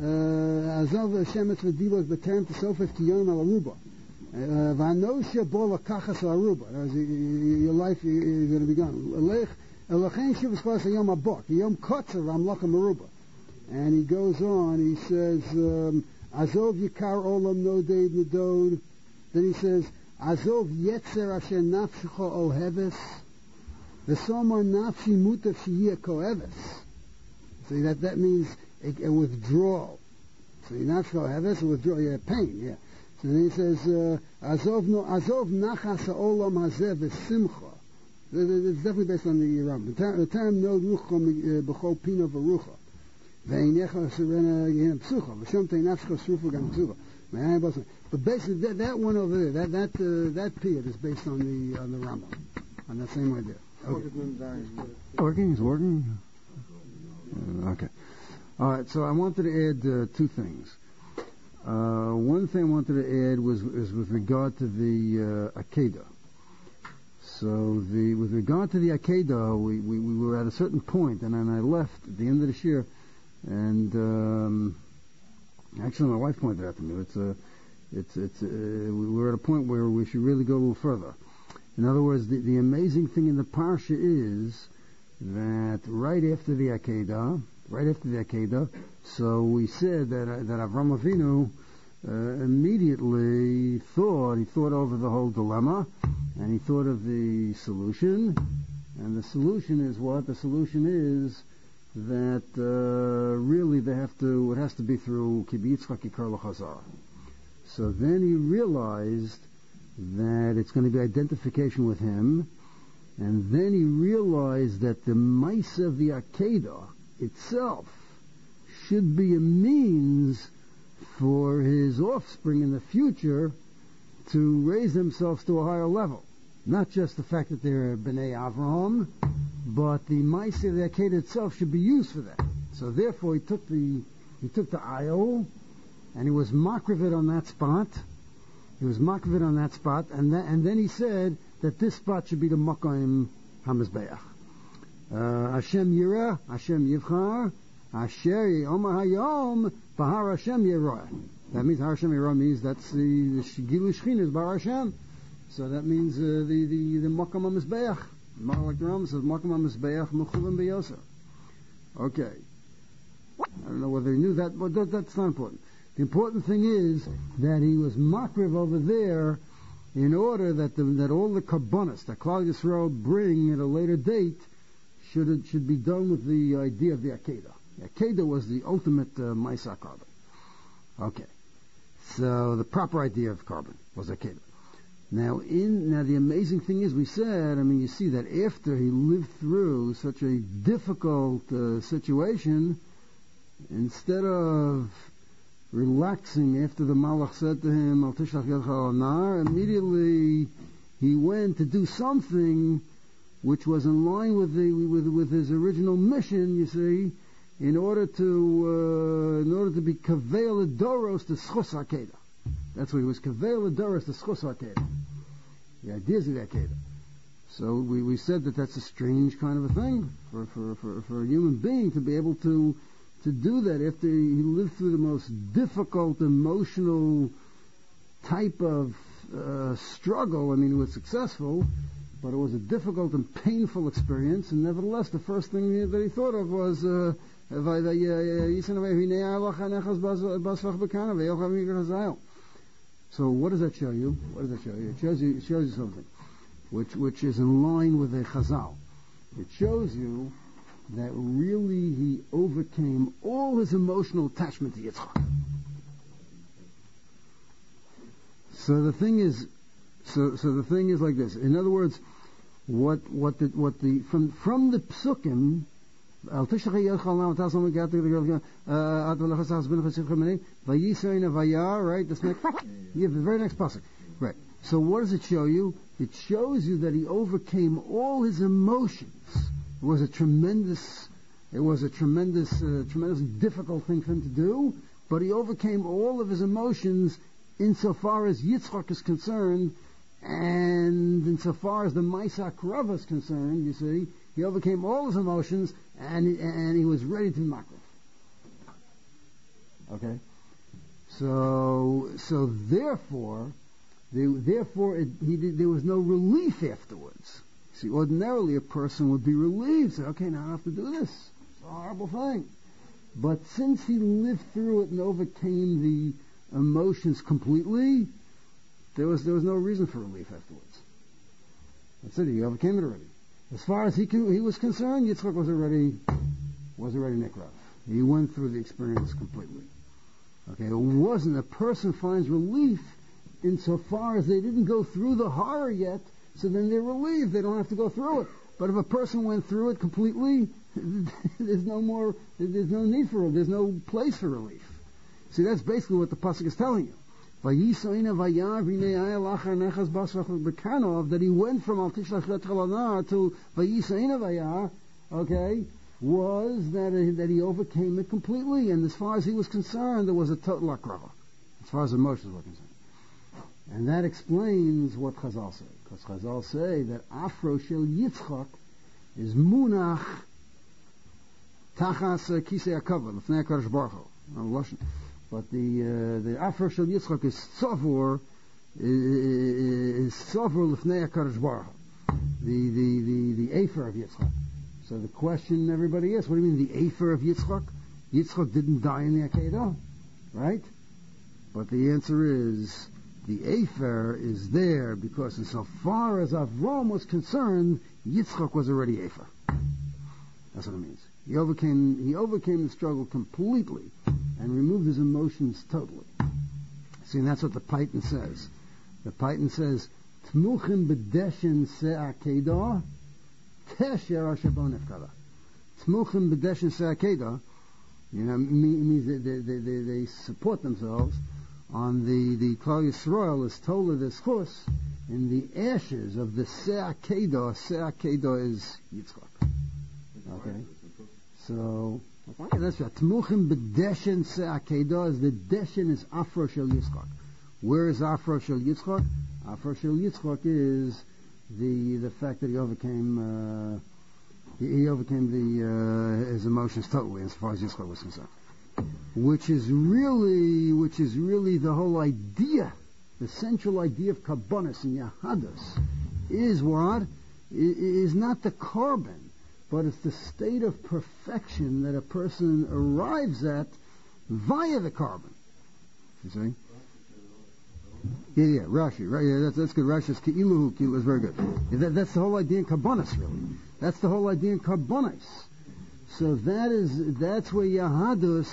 Azov Shemetz v'divos b'terem t'sofef kiyom al aruba. V'anosha bo lakachas aruba. Your life is going to be gone. Elechen shivas klas hayom abok. Yom kotzer v'amlacham aruba. And he goes on. He says Azov yikar olam noded nedod. Then he says Azov yetzer asher nafshecha oheves. V'somar nafshi mutav shiyeh koheves. See that means a withdrawal. So you're not sure have this withdrawal, you have pain, yeah. So then he says, Azov nachas ha'olam hazeh v'simcha. It's definitely based on the Rambam. The term no rucha b'chol pino v'rucha. Ve'einecha serena yehem psucha. V'shem te'in nafshcha srufa gam psucha. But basically that one over there, that piyut is based on the Rambam, on that same idea. Okay. It's working? Okay. All right, so I wanted to add two things. One thing I wanted to add was with regard to the Akedah. So with regard to the Akedah, we were at a certain point, and then I left at the end of this year, and actually my wife pointed out to me, we were at a point where we should really go a little further. In other words, the amazing thing in the Parsha is that right after the Akedah, so we said that Avram Avinu immediately he thought over the whole dilemma, and he thought of the solution. And the solution is what? The solution is that really it has to be through Ki B'Yitzchak Yikar L'Chazar. So then he realized that it's going to be identification with him, and then he realized that the Maisa of the Akedah itself should be a means for his offspring in the future to raise themselves to a higher level. Not just the fact that they're B'nai Avraham, but the Maisa of the Akedah itself should be used for that. So therefore he took the Ayol, and he was makrivid on that spot. And then he said that this spot should be the Makom HaMizbeach. Hashem Yireh, Hashem Yivchar, Asher Yomar Hayom, Bahar Hashem Yireh. That means Har Hashem Yireh means that's the Gilu Shechinah is Bahar Hashem. So that means the Makom HaMizbeach. Like the Ram says, Makom HaMizbeach Mechulim B'Yoser. Okay. I don't know whether he knew that, but that's not important. The important thing is that he was makriv over there in order that all the karbonos that Klal Yisrael bring at a later date should be done with the idea of the Akedah. The Akedah was the ultimate Maisa carbon. Okay. So the proper idea of carbon was Akedah. Now the amazing thing is, we said, you see that after he lived through such a difficult situation, instead of relaxing after the Malach said to him, Al Tishlach Yadcha Al Nar, immediately he went to do something which was in line with his original mission, you see, in order to be Kaveil Adoros to Schus Akedah. That's what he was, Kaveil Adoros to Schus Akedah. The ideas of the Akedah. So we said that that's a strange kind of a thing for a human being to be able to do that after he lived through the most difficult emotional type of struggle. He was successful, but it was a difficult and painful experience, and nevertheless the first thing that he thought of was so what does that show you? It shows you something which is in line with a Chazal. It shows you that really he overcame all his emotional attachment to Yitzchak. So the thing is like this. In other words, from the psukim, right? This next, the very next pasuk, right? So what does it show you? It shows you that he overcame all his emotions. It was a tremendous, tremendously difficult thing for him to do, but he overcame all of his emotions insofar as Yitzchak is concerned, and insofar as the Maisa Krava is concerned. You see, he overcame all his emotions, and he was ready to be makriv. Okay, so therefore there was no relief afterwards. See, ordinarily a person would be relieved, say, okay, now I have to do this. It's a horrible thing. But since he lived through it and overcame the emotions completely, there was no reason for relief afterwards. That's it, he overcame it already. As far as he was concerned, Yitzchak was already Nikrav. He went through the experience completely. Okay, it wasn't, a person finds relief insofar as they didn't go through the horror yet, so then they're relieved. They don't have to go through it. But if a person went through it completely, there's no need for it. There's no place for relief. See, that's basically what the pasuk is telling you. That he went from Al Tishlach Yadcha Al Nar to Vayisaina Vayar, okay, was that he overcame it completely, and as far as he was concerned, there was a total akrava, as far as emotions were concerned. And that explains what Chazal say, because Chazal say that Afro Shel Yitzchak is Munach Tachas Kisei HaKavod L'fnei HaKadosh Baruch Hu. But the Afro Shel Yitzchak is Tzavur L'fnei HaKadosh Baruch Hu, the Afer of Yitzchak. So the question everybody asks, what do you mean the Afer of Yitzchak? Yitzchak didn't die in the Akedah, right? But the answer is, the Afer is there because insofar as Avram was concerned, Yitzchak was already Afer. That's what it means. He overcame the struggle completely and removed his emotions totally. See, and that's what the Paytan says. The Paytan says, Tmuchim b'deshen se'akedah, tesher ashabon efkada. Tmuchim b'deshen se'akedah, means they support themselves on the Klal Yisrael is told of this chus in the ashes of the se'akedah. Se'akedah is Yitzchak. Okay? So, that's right. Tmuchim b'deshen se'akedah is the deshen is Afro shel Yitzchak. Where is Afro shel Yitzchak? Afro shel Yitzchak is the fact that he overcame his emotions totally as far as Yitzchak was concerned. Which is really the whole idea, the central idea of Kabbanis and Yahadus is what? Is not the carbon, but it's the state of perfection that a person arrives at via the carbon. You see? Yeah, Rashi, right? Yeah, that's good. Rashi's Ke'iluhu is very good. That's the whole idea in Kabbanis, really. That's the whole idea in Kabbanis. So that's where Yahadus,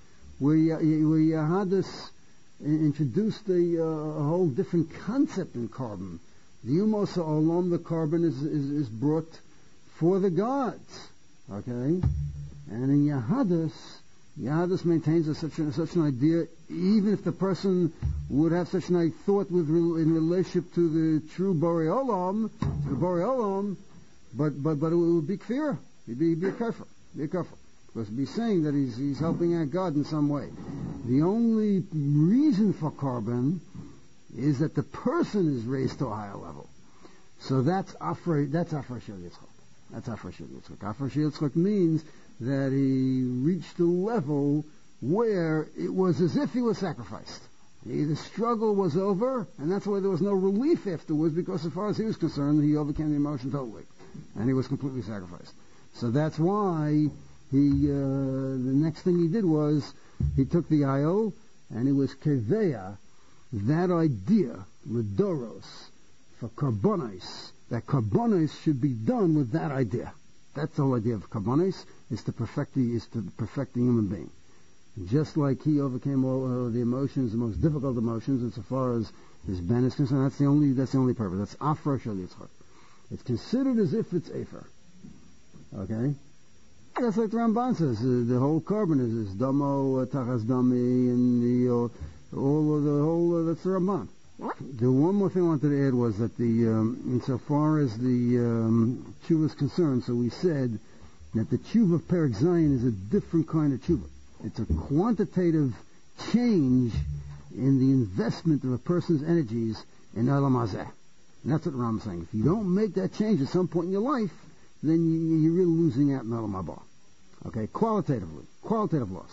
introduced a whole different concept in carbon. The Umos Olam, the carbon is brought for the gods, okay? And in Yahadus maintains such an idea, even if the person would have such a thought in relationship to the true Borei Olam, but it would be kfirah. Be careful. Because it'd be saying that he's helping out God in some way. The only reason for carbon is that the person is raised to a higher level. So that's Afra Shel Yitzchak. Afra Shel Yitzchak means that he reached a level where it was as if he was sacrificed. The struggle was over, and that's why there was no relief afterwards, because as far as he was concerned, he overcame the emotion totally. And he was completely sacrificed. So that's why the next thing he did was, he took the ayol, and it was keveya, that idea, ledoros, for karbonos, that karbonos should be done with that idea. That's the whole idea of karbonos, is to perfect the human being. Just like he overcame all the emotions, the most difficult emotions, insofar as his ben is concerned, that's the only purpose. That's Afra Shel Yitzchak. It's considered as if it's Afer. Okay? That's like the Ramban says. The whole carbon is Damo, Tachas Dami, and that's the Ramban. The one more thing I wanted to add was that insofar as the tshuva is concerned, so we said that the tshuva of Perek Zayin is a different kind of tshuva. It's a quantitative change in the investment of a person's energies in Olam Hazeh. And that's what Ram is saying. If you don't make that change at some point in your life, then you're really losing out in Olam Haba. Okay, qualitative loss.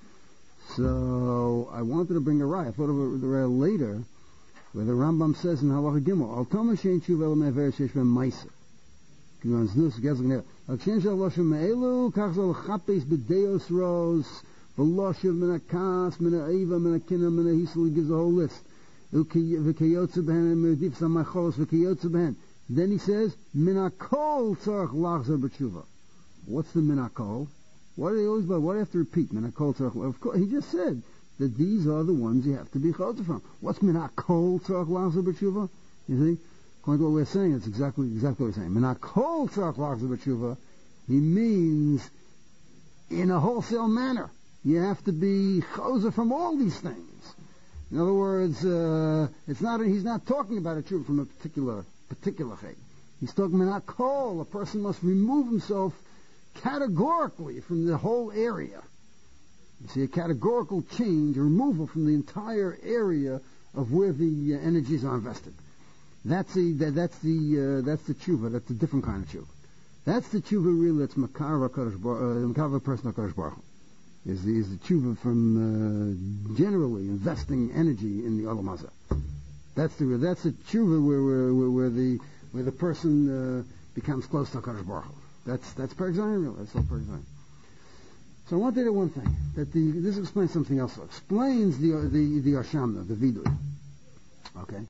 So I wanted to bring a raya. I thought of the raya later, where the Rambam says in Halacha Gimel, Al Tama Shein Tshuva El Me'aver Sheish Ben Maisa. Al Chen Shal Loshem Me'elu, Kach Zal Chapes B'Deos Ros, V'Loshem Min HaKas, Min HaEva, Min HaKinah, Min HaHisel, he gives a whole list. V'Kayotze Behen, and Merdif Samacholos, V'Kayotze Behen. Then he says, Min HaKol Tzarech Lachzor B'Tshuva. What's the Min HaKol? Why do you have to repeat Min HaKol Tzarech? Of course, he just said that these are the ones you have to be chotzer from. What's Min HaKol Tzarech Lachzor B'Tshuva? You see? According to what we're saying, it's exactly what we're saying. Min HaKol Tzarech Lachzor B'Tshuva, he means in a wholesale manner. You have to be chotzer from all these things. In other words, he's not talking about a tshuva from a particular chayt. He's talking about HaKol. A person must remove himself categorically from the whole area. You see, a categorical change, a removal from the entire area of where the energies are invested. That's the tshuva. That's a different kind of tshuva. That's the tshuva really. That's makar a person HaKadosh Baruch Hu. Is the tshuva from generally investing energy in the Olam Hazeh. That's the tshuva where the person becomes close to HaKadosh Baruch Hu. That's Perek Zayin, really. That's all Perek Zayin. So I want to do one thing, that this explains something else. It explains the Ashamna, the Vidui. Okay?